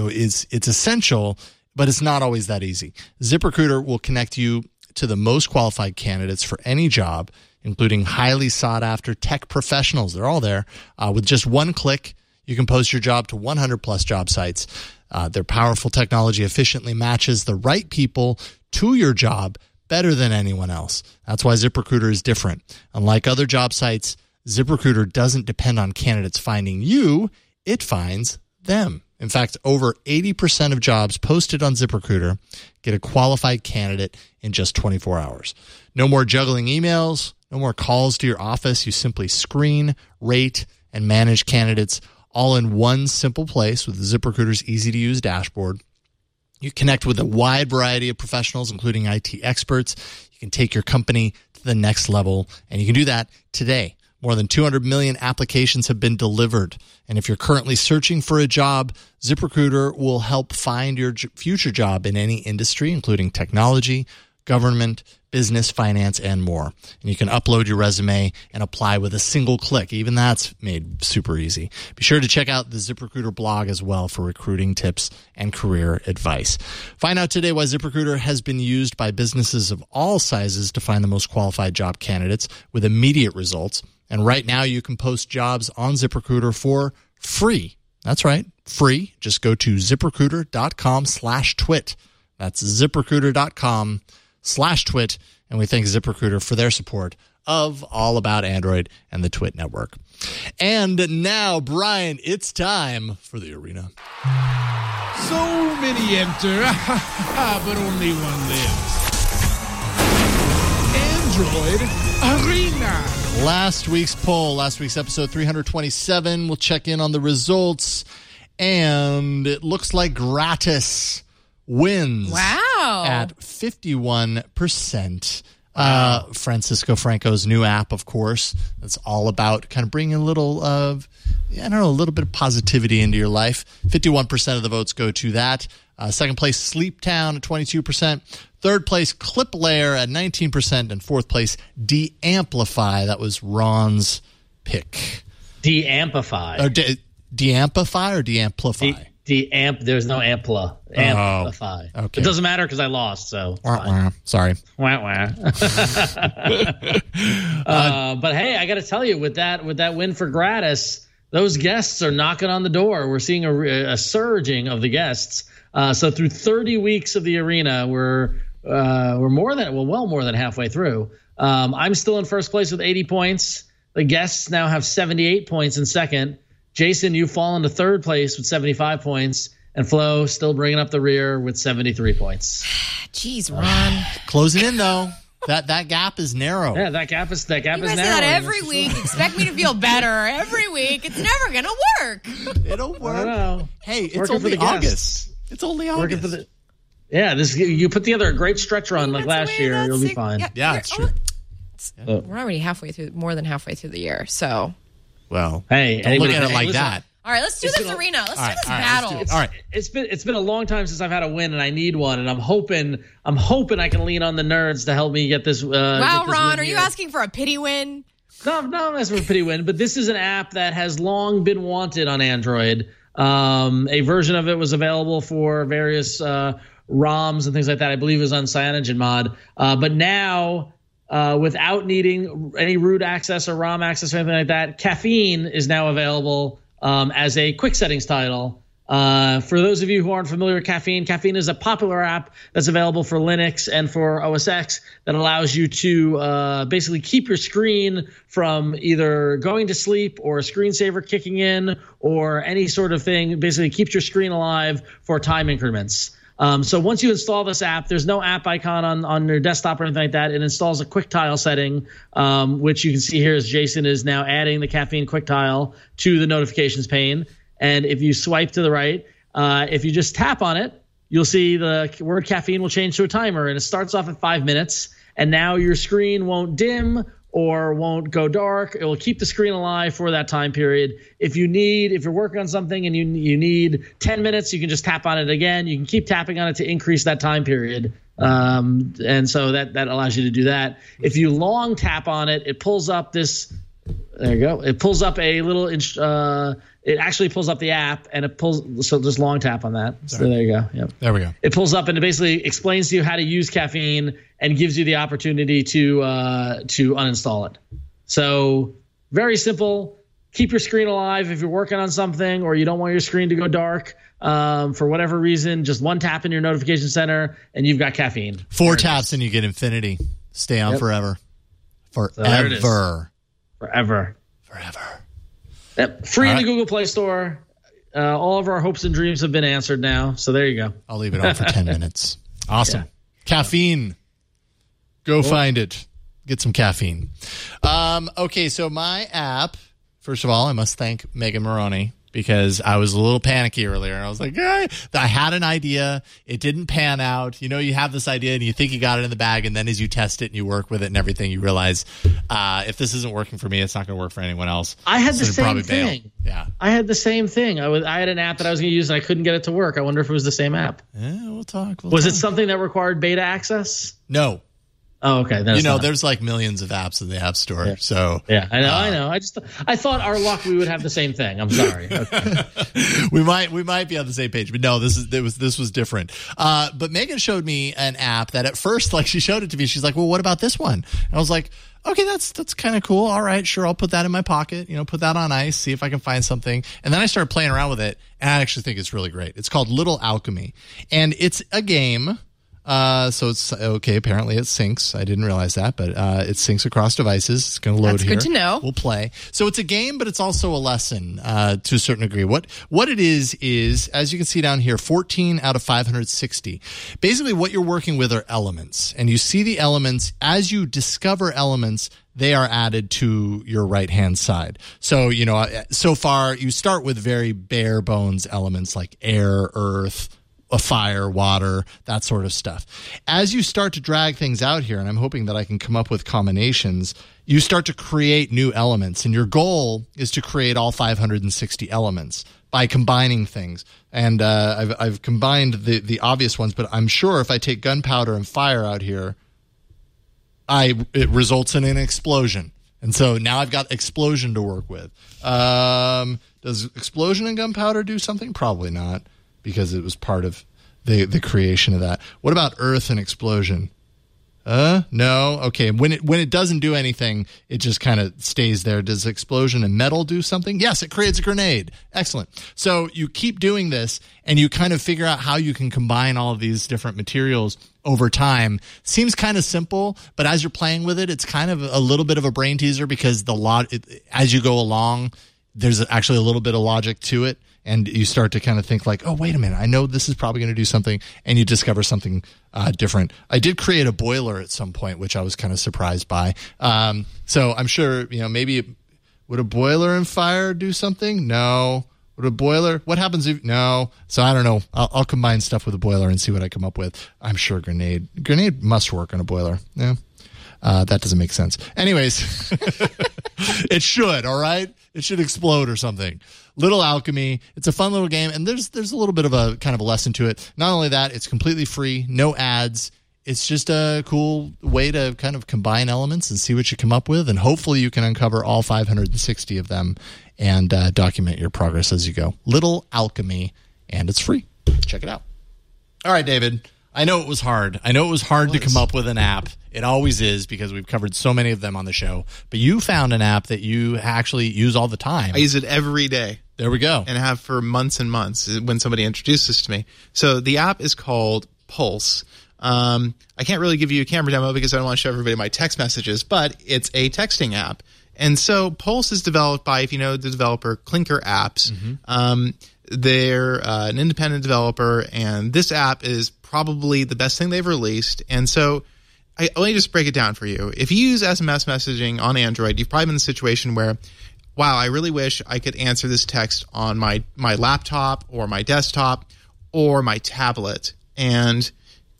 it's essential, but it's not always that easy. ZipRecruiter will connect you to the most qualified candidates for any job, including highly sought after tech professionals. They're all there. With just one click, you can post your job to 100 plus job sites. Their powerful technology efficiently matches the right people to your job better than anyone else. That's why ZipRecruiter is different. Unlike other job sites, ZipRecruiter doesn't depend on candidates finding you, it finds them. In fact, over 80% of jobs posted on ZipRecruiter get a qualified candidate in just 24 hours. No more juggling emails, no more calls to your office. You simply screen, rate, and manage candidates all in one simple place with ZipRecruiter's easy-to-use dashboard. You connect with a wide variety of professionals, including IT experts. You can take your company to the next level, and you can do that today. More than 200 million applications have been delivered. And if you're currently searching for a job, ZipRecruiter will help find your future job in any industry, including technology, government, business, finance, and more. And you can upload your resume and apply with a single click. Even that's made super easy. Be sure to check out the ZipRecruiter blog as well for recruiting tips and career advice. Find out today why ZipRecruiter has been used by businesses of all sizes to find the most qualified job candidates with immediate results. And right now you can post jobs on ZipRecruiter for free. That's right, free. Just go to ZipRecruiter.com/twit. That's ZipRecruiter.com/twit. And we thank ZipRecruiter for their support of All About Android and the Twit Network. And now, Brian, it's time for the arena. So many enter, but only one lives. Android Arena. Last week's poll, last week's episode 327. We'll check in on the results. And it looks like Gratis wins. Wow. At 51%. Francisco Franco's new app, of course. That's all about kind of bringing a little of, a little bit of positivity into your life. 51% of the votes go to that. Second place, Sleep Town at 22%. Third place, Clip Layer at 19%. And fourth place, De-Amplify. That was Ron's pick. De-Amplify. De-Amplify or De-Amplify? There's no Amplify. Okay. It doesn't matter because I lost, so sorry. But hey, I got to tell you, with that win for Gratis, those guests are knocking on the door. We're seeing a surging of the guests. So through 30 weeks of the arena, we're well more than halfway through. I'm still in first place with 80 points. The guests now have 78 points in second. Jason, you fall into third place with 75 points, and Flo still bringing up the rear with 73 points. Jeez, Ron. Closing in though. That gap is narrow. Yeah, that gap is narrow. You guys say that every week. Expect me to feel better every week. It's never gonna work. It'll work. I don't know. Hey, it's only August. It's only August. You put together a great stretch run like last year. You'll be fine. Yeah, it's true. We're already more than halfway through the year, so. Well, hey, don't look at it like that. All right, let's do this arena. Let's do this battle. All right. It's been a long time since I've had a win, and I need one. And I'm hoping I can lean on the nerds to help me get this. Wow, Ron, are you asking for a pity win? No, I'm not asking for a pity win. But this is an app that has long been wanted on Android. A version of it was available for various ROMs and things like that. I believe it was on CyanogenMod. But now, without needing any root access or ROM access or anything like that, Caffeine is now available as a quick settings title. For those of you who aren't familiar with Caffeine, Caffeine is a popular app that's available for Linux and for OS X that allows you to basically keep your screen from either going to sleep or a screensaver kicking in or any sort of thing. Basically keeps your screen alive for time increments. So once you install this app, there's no app icon on your desktop or anything like that. It installs a quick tile setting, which you can see here as Jason is now adding the Caffeine quick tile to the notifications pane. And if you swipe to the right, if you just tap on it, you'll see the word caffeine will change to a timer. And it starts off at 5 minutes. And now your screen won't dim or won't go dark. It will keep the screen alive for that time period. If you're working on something and you need 10 minutes, you can just tap on it again. You can keep tapping on it to increase that time period. And so that allows you to do that. If you long tap on it, it pulls up this. There you go. It pulls up a little. It actually pulls up the app, and it pulls. So just long tap on that. So there you go. Yep. There we go. It pulls up and it basically explains to you how to use Caffeine and gives you the opportunity to uninstall it. So very simple. Keep your screen alive if you're working on something or you don't want your screen to go dark for whatever reason. Just one tap in your notification center, and you've got Caffeine. 4 taps and you get infinity. Stay on forever. So there it is. Forever. Yep. Free in the Google Play Store. All of our hopes and dreams have been answered now. So there you go. I'll leave it on for 10 minutes. Awesome. Yeah. Caffeine. Go find it. Get some caffeine. Okay, so my app, first of all, I must thank Megan Maroney because I was a little panicky earlier. And I was like, I had an idea. It didn't pan out. You know, you have this idea and you think you got it in the bag. And then as you test it and you work with it and everything, you realize if this isn't working for me, it's not going to work for anyone else. I had the same thing. Bail. Yeah, I had the same thing. I had an app that I was going to use and I couldn't get it to work. I wonder if it was the same app. Yeah, we'll talk. Was it something that required beta access? No. Oh, okay. There's like millions of apps in the App Store. Yeah. So yeah, I know. I thought our luck we would have the same thing. I'm sorry. Okay. we might be on the same page, but no, this was different. But Megan showed me an app that at first, like, she showed it to me. She's like, "Well, what about this one?" And I was like, "Okay, that's kind of cool. All right, sure, I'll put that in my pocket. Put that on ice, see if I can find something." And then I started playing around with it, and I actually think it's really great. It's called Little Alchemy, and it's a game. So it's okay. Apparently it syncs. I didn't realize that, but it syncs across devices. It's going to load here. That's good to know. We'll play. So it's a game, but it's also a lesson to a certain degree. What it is, as you can see down here, 14 out of 560. Basically, what you're working with are elements, and you see the elements as you discover elements. They are added to your right-hand side. So, so far you start with very bare bones elements like air, earth, a fire, water, that sort of stuff. As you start to drag things out here, and I'm hoping that I can come up with combinations, you start to create new elements. And your goal is to create all 560 elements by combining things. And I've combined the obvious ones, but I'm sure if I take gunpowder and fire out here, it results in an explosion. And so now I've got explosion to work with. Does explosion and gunpowder do something? Probably not, because it was part of the creation of that. What about earth and explosion? No. Okay. When it doesn't do anything, it just kind of stays there. Does explosion and metal do something? Yes, it creates a grenade. Excellent. So you keep doing this, and you kind of figure out how you can combine all of these different materials over time. Seems kind of simple, but as you're playing with it, it's kind of a little bit of a brain teaser because as you go along, there's actually a little bit of logic to it. And you start to kind of think like, oh, wait a minute, I know this is probably going to do something, and you discover something different. I did create a boiler at some point, which I was kind of surprised by. So I'm sure, maybe would a boiler and fire do something? No. Would a boiler? What happens if no? So I don't know. I'll combine stuff with a boiler and see what I come up with. I'm sure grenade must work on a boiler. Yeah. That doesn't make sense. Anyways, it should, all right? It should explode or something. Little Alchemy. It's a fun little game, and there's a little bit of a kind of a lesson to it. Not only that, it's completely free, no ads. It's just a cool way to kind of combine elements and see what you come up with, and hopefully you can uncover all 560 of them and document your progress as you go. Little Alchemy, and it's free. Check it out. All right, David. I know it was hard. To come up with an app. It always is because we've covered so many of them on the show. But you found an app that you actually use all the time. I use it every day. There we go. And have for months and months when somebody introduced this to me. So the app is called Pulse. I can't really give you a camera demo because I don't want to show everybody my text messages, but it's a texting app. And so Pulse is developed by, if you know the developer, Clinker Apps. They're an independent developer, and this app is probably the best thing they've released. And so let me just break it down for you. If you use SMS messaging on Android, you've probably been in a situation where, wow, I really wish I could answer this text on my laptop or my desktop or my tablet. And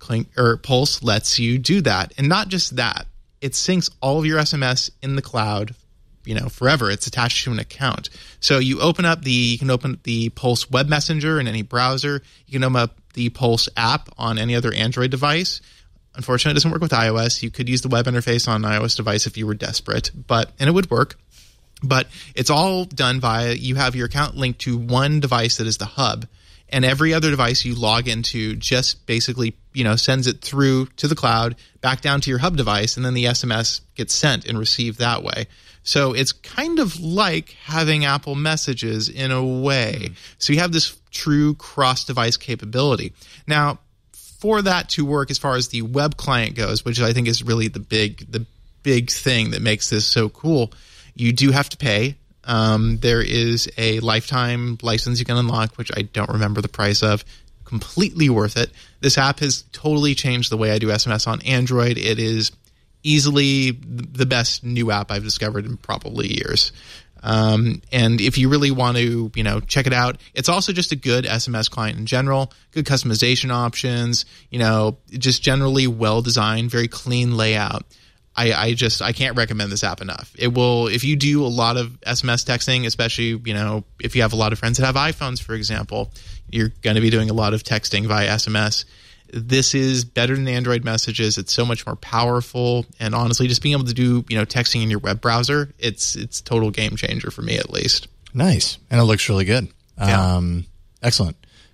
Pulse lets you do that. And not just that, it syncs all of your SMS in the cloud, forever. It's attached to an account. So you can open the Pulse web messenger in any browser. You can open up the Pulse app on any other Android device. Unfortunately, it doesn't work with iOS. You could use the web interface on an iOS device if you were desperate, and it would work. But it's all done via, you have your account linked to one device that is the hub, and every other device you log into just basically, sends it through to the cloud, back down to your hub device, and then the SMS gets sent and received that way. So it's kind of like having Apple Messages in a way. So you have this true cross-device capability. Now, for that to work as far as the web client goes, which I think is really the big thing that makes this so cool, you do have to pay. There is a lifetime license you can unlock, which I don't remember the price of. Completely worth it. This app has totally changed the way I do SMS on Android. It is easily the best new app I've discovered in probably years. And if you really want to, check it out, it's also just a good SMS client in general, good customization options, just generally well designed, very clean layout. I can't recommend this app enough. It will, if you do a lot of SMS texting, especially, if you have a lot of friends that have iPhones, for example, you're going to be doing a lot of texting via SMS. This is better than Android messages. It's so much more powerful. And honestly, just being able to do, texting in your web browser, it's total game changer for me, at least. Nice. And it looks really good. Yeah. Excellent.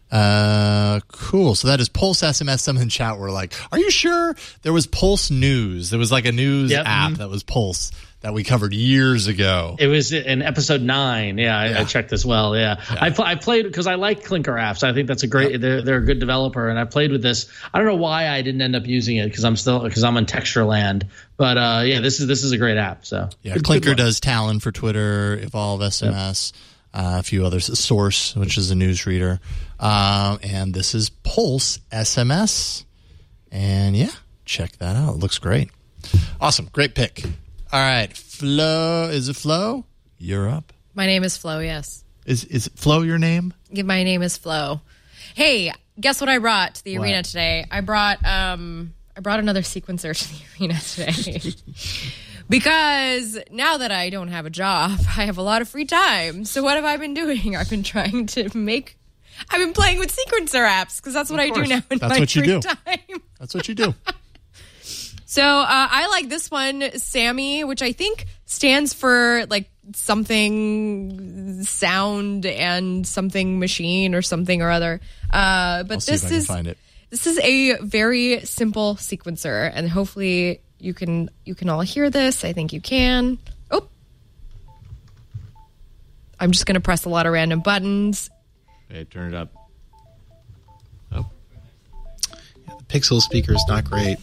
Cool. So that is Pulse SMS. Some in chat were like, are you sure? There was Pulse News. There was like a news app that was Pulse that we covered years ago. It was in episode 9. I checked as well. Yeah. I played because I like Clinker Apps. I think that's a great. They're a good developer, and I played with this. I don't know why I didn't end up using it because I'm on Textureland. But this is a great app. So Clinker does Talon for Twitter, Evolve SMS. A few others, Source, which is a newsreader. And this is Pulse SMS. And check that out. It looks great. Awesome. Great pick. All right. Flo. Is it Flo? You're up. My name is Flo, yes. Is Flo your name? Yeah, my name is Flo. Hey, guess what I brought to the arena today? I brought another sequencer to the arena today. Because now that I don't have a job, I have a lot of free time. So what have I been doing? I've been playing with sequencer apps because that's what I do now in my free time. That's what you do. So I like this one, Sammy, which I think stands for like something sound and something machine or something or other. But this is a very simple sequencer, and hopefully you can all hear this. I think you can. Oh, I'm just going to press a lot of random buttons. Hey, turn it up. Oh, yeah, the Pixel speaker is not great.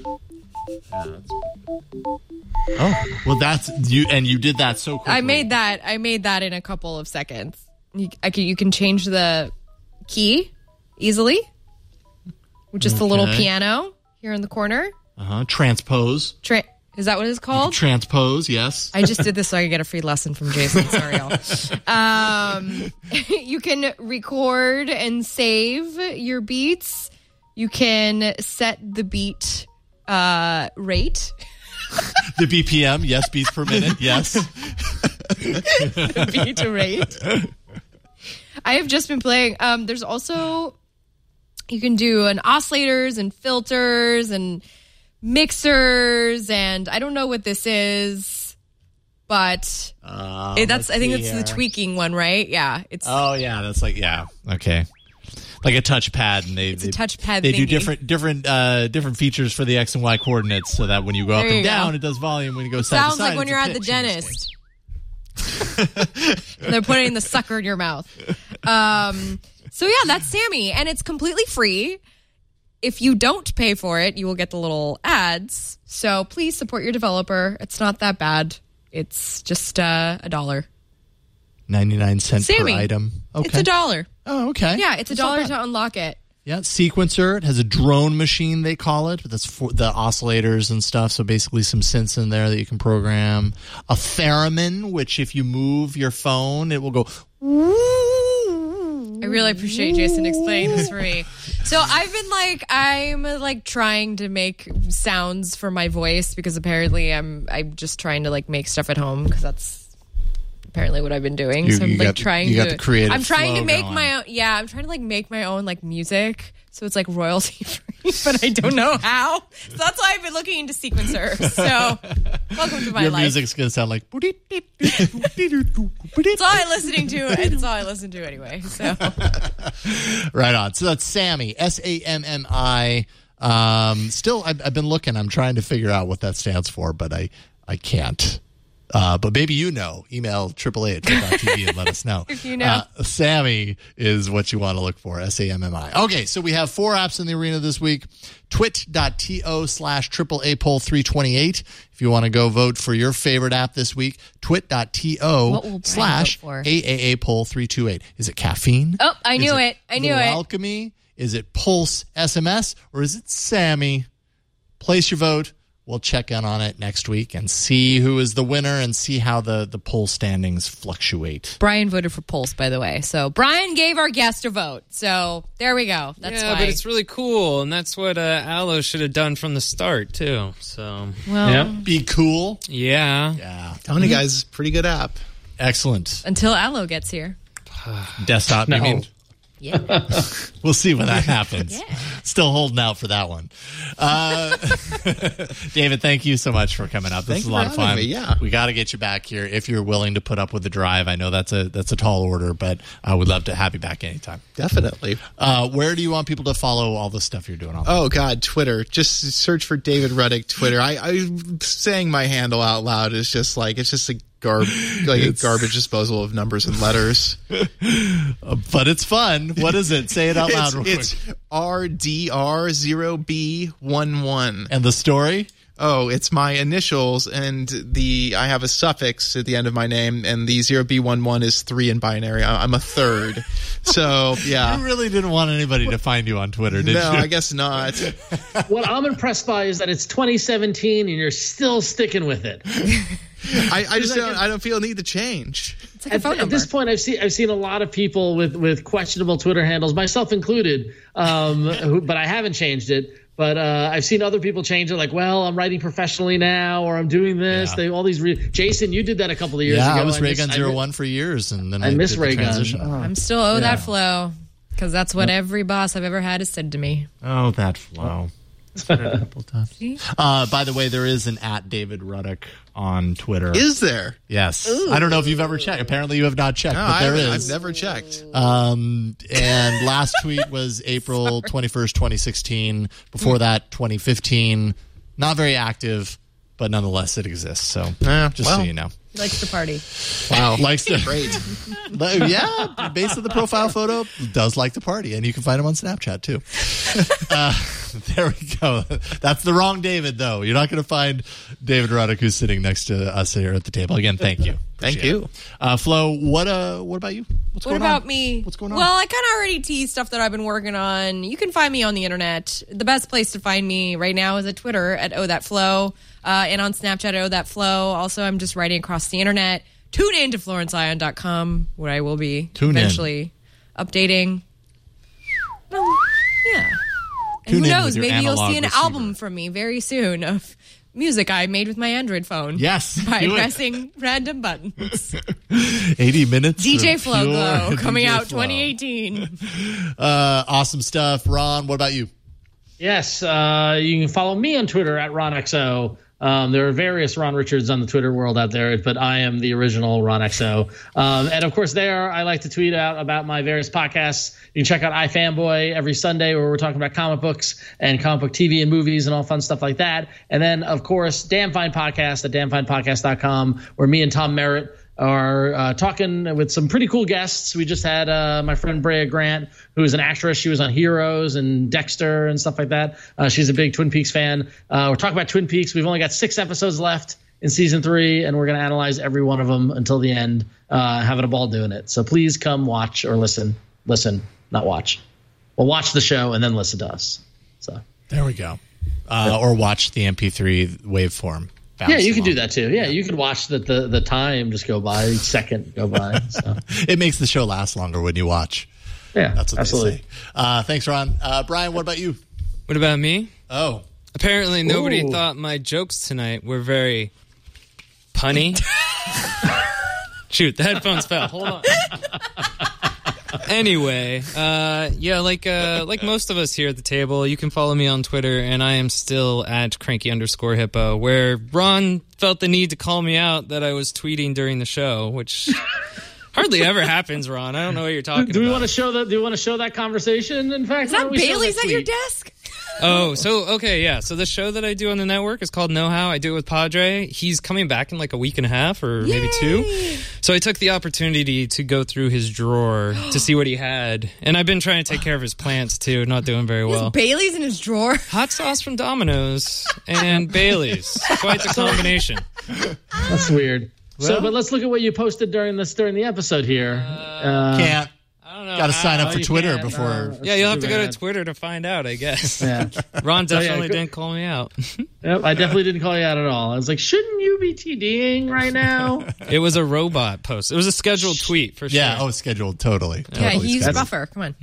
Oh, well, that's you, and you did that so quickly. I made that in a couple of seconds. You can change the key easily, with just the little piano here in the corner. Transpose. Is that what it's called? Transpose, yes. I just did this so I could get a free lesson from Jason. Sorry, y'all. You can record and save your beats. You can set the beat rate. The BPM, yes, beats per minute, yes. The beat rate. I have just been playing. There's also, you can do oscillators and filters and mixers, and I don't know what this is, but I think that's the tweaking one, right? Yeah. That's okay. Like a touchpad, and it's a touchpad. They do different features for the X and Y coordinates, so that when you go up and down, it does volume. When you go side to side, sounds like when you're at the dentist. They're putting the sucker in your mouth. So yeah, that's Sammy, and it's completely free. If you don't pay for it, you will get the little ads. So please support your developer. It's not that bad. It's just $1. 99 cents Sammy, per item. Okay. It's $1. Oh, okay. Yeah, it's $1 to unlock it. Yeah, Sequencer. It has a drone machine, they call it. But that's for the oscillators and stuff. So basically some synths in there that you can program. A theremin, which if you move your phone, it will go... I really appreciate Jason explaining this for me. So I'm trying to make sounds for my voice because apparently I'm just trying to make stuff at home because that's apparently what I've been doing. So I'm trying to make my own. Yeah, I'm trying to make my own music. So it's royalty free, but I don't know how. So that's why I've been looking into Sequencer. So welcome to my life. Your music's going to sound like... It's all I'm listening to. It's all I listen to anyway. So right on. So that's Sammy, SAMMI. Still, I've been looking. I'm trying to figure out what that stands for, but I can't. But maybe email AAA@trip.tv and let us know. If you know. Sammy is what you want to look for, SAMMI. Okay, so we have 4 apps in the arena this week. Twit.to/AAA poll 328. If you want to go vote for your favorite app this week, twit.to/AAA poll 328. Is it caffeine? Oh, I knew it. Alchemy? Is it Pulse SMS? Or is it Sammy? Place your vote. We'll check in on it next week and see who is the winner and see how the poll standings fluctuate. Brian voted for Pulse, by the way. So Brian gave our guest a vote. So there we go. That's why. But it's really cool, and that's what Allo should have done from the start, too. So, be cool. Yeah. Telling you guys, pretty good app. Excellent. Until Allo gets here. Desktop, you mean? Yeah. We'll see when that happens. Yeah. Still holding out for that one. David, thank you so much for coming up. This is a lot of fun. We got to get you back here if you're willing to put up with the drive. I know that's a tall order, but I would love to have you back anytime. Definitely. Where do you want people to follow all the stuff you're doing on? Oh God, Twitter. Just search for David Ruddick Twitter. I saying my handle out loud is just it's just a garbage disposal of numbers and letters. But it's fun. What is it? Say it out loud real quick. It's RDR0B11. And the story? Oh, it's my initials, and I have a suffix at the end of my name, and the 0B11 is 3 in binary. I'm a third. So, yeah. You really didn't want anybody to find you on Twitter, did you? No, I guess not. What I'm impressed by is that it's 2017 and you're still sticking with it. I don't feel a need to change. It's like a phone number. At this point, I've seen a lot of people with questionable Twitter handles, myself included, but I haven't changed it. But I've seen other people change it, I'm writing professionally now, or I'm doing this. Yeah. All these. Jason, you did that a couple of years ago. Yeah, I was Raygun01 for years, and then I miss did the transition. Oh. I'm still that flow because that's what every boss I've ever had has said to me. Oh, that flow. A couple times. By the way, there is an @David Ruddick on Twitter. Is there? Yes. Ooh. I don't know if you've ever checked. Apparently you have not checked, but there is. I've never checked. And last tweet was April 21st, 2016. Before that, 2015. Not very active, but nonetheless it exists. So so you know. He likes to party. Wow. Likes to. Great. Yeah, based on the profile photo, does like to party. And you can find him on Snapchat, too. There we go. That's the wrong David, though. You're not going to find David Ruddick, who's sitting next to us here at the table. Again, thank you. Thank you. Flo, what about you? What's going on? What about me? What's going on? Well, I kind of already teased stuff that I've been working on. You can find me on the internet. The best place to find me right now is at Twitter @OhThatFlo, and on Snapchat @OhThatFlo. Also, I'm just writing across the internet. Tune in to FlorenceIon.com, where I will be eventually updating. Well, yeah. And who knows? Maybe you'll see an album from me very soon of music I made with my Android phone. Yes. By pressing random buttons. 80 minutes. DJ Flow Glow coming out 2018. Awesome stuff. Ron, what about you? Yes. You can follow me on Twitter @RonXO. There are various Ron Richards on the Twitter world out there, but I am the original Ron XO. And of course, there I like to tweet out about my various podcasts. You can check out iFanboy every Sunday, where we're talking about comic books and comic book TV and movies and all fun stuff like that. And then, of course, Damn Fine Podcast at damnfinepodcast.com, where me and Tom Merritt are talking with some pretty cool guests. We just had my friend Brea Grant, who is an actress. She was on Heroes and Dexter and stuff like that. She's a big Twin Peaks fan. We're talking about Twin Peaks. We've only got 6 episodes left in season 3, and we're going to analyze every one of them until the end, having a ball doing it. So please come watch or listen, not watch. Well, watch the show and then listen to us. So there we go. Or watch the MP3 waveform. Yeah, you can do that too. Yeah, you can watch the time just go by, second go by. So. It makes the show last longer when you watch. Yeah, that's what absolutely. They say. Thanks, Ron. Brian, what about you? What about me? Oh. Apparently nobody thought my jokes tonight were very punny. Shoot, the headphones fell. Hold on. Anyway, like most of us here at the table, you can follow me on Twitter, and I am still at cranky_hippo, where Ron felt the need to call me out that I was tweeting during the show, which hardly ever happens, Ron. I don't know what you're talking about. Do you want to show that conversation? In fact, is that Bailey's at your desk? Oh, so okay, yeah. So the show that I do on the network is called Know How. I do it with Padre. He's coming back in like a week and a half or maybe 2. So I took the opportunity to go through his drawer to see what he had. And I've been trying to take care of his plants too, not doing very well. Bailey's in his drawer? Hot sauce from Domino's and Bailey's. Quite the combination. That's weird. Well, but let's look at what you posted during the episode here. Can't. Got to sign up for Twitter before. Yeah, you'll have to go to Twitter to find out, I guess. Yeah. Ron definitely didn't call me out. Yep, I definitely didn't call you out at all. I was like, shouldn't you be TDing right now? It was a robot post. It was a scheduled tweet for sure. Yeah, scheduled, totally. Yeah, he's rougher. Come on.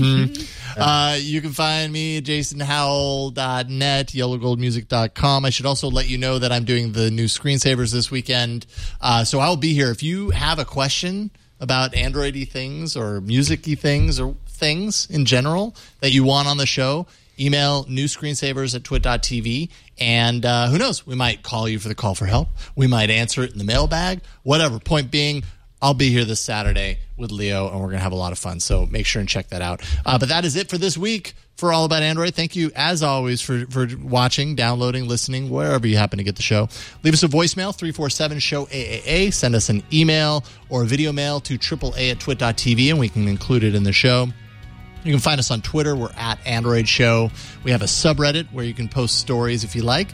Mm-hmm. You can find me at jasonhowell.net, yellowgoldmusic.com. I should also let you know that I'm doing the new screensavers this weekend. So I'll be here. If you have a question about Android-y things or music-y things or things in general that you want on the show, email newscreensavers@twit.tv, and who knows, we might call you for the call for help. We might answer it in the mailbag, whatever. Point being, I'll be here this Saturday with Leo, and we're going to have a lot of fun, so make sure and check that out. But that is it for this week for All About Android. Thank you, as always, for watching, downloading, listening, wherever you happen to get the show. Leave us a voicemail, 347-SHOW-AAA. Send us an email or a video mail to AAA@twit.tv, and we can include it in the show. You can find us on Twitter. We're at Android Show. We have a subreddit where you can post stories if you like.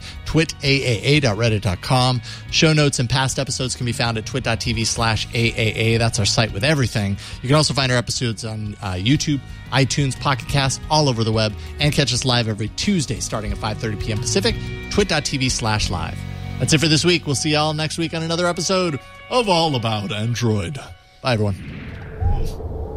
TwitAAA.reddit.com. Show notes and past episodes can be found at twit.tv/AAA. That's our site with everything. You can also find our episodes on YouTube, iTunes, Pocket Cast, all over the web, and catch us live every Tuesday starting at 5:30 p.m. Pacific. Twit.tv/live. That's it for this week. We'll see y'all next week on another episode of All About Android. Bye, everyone.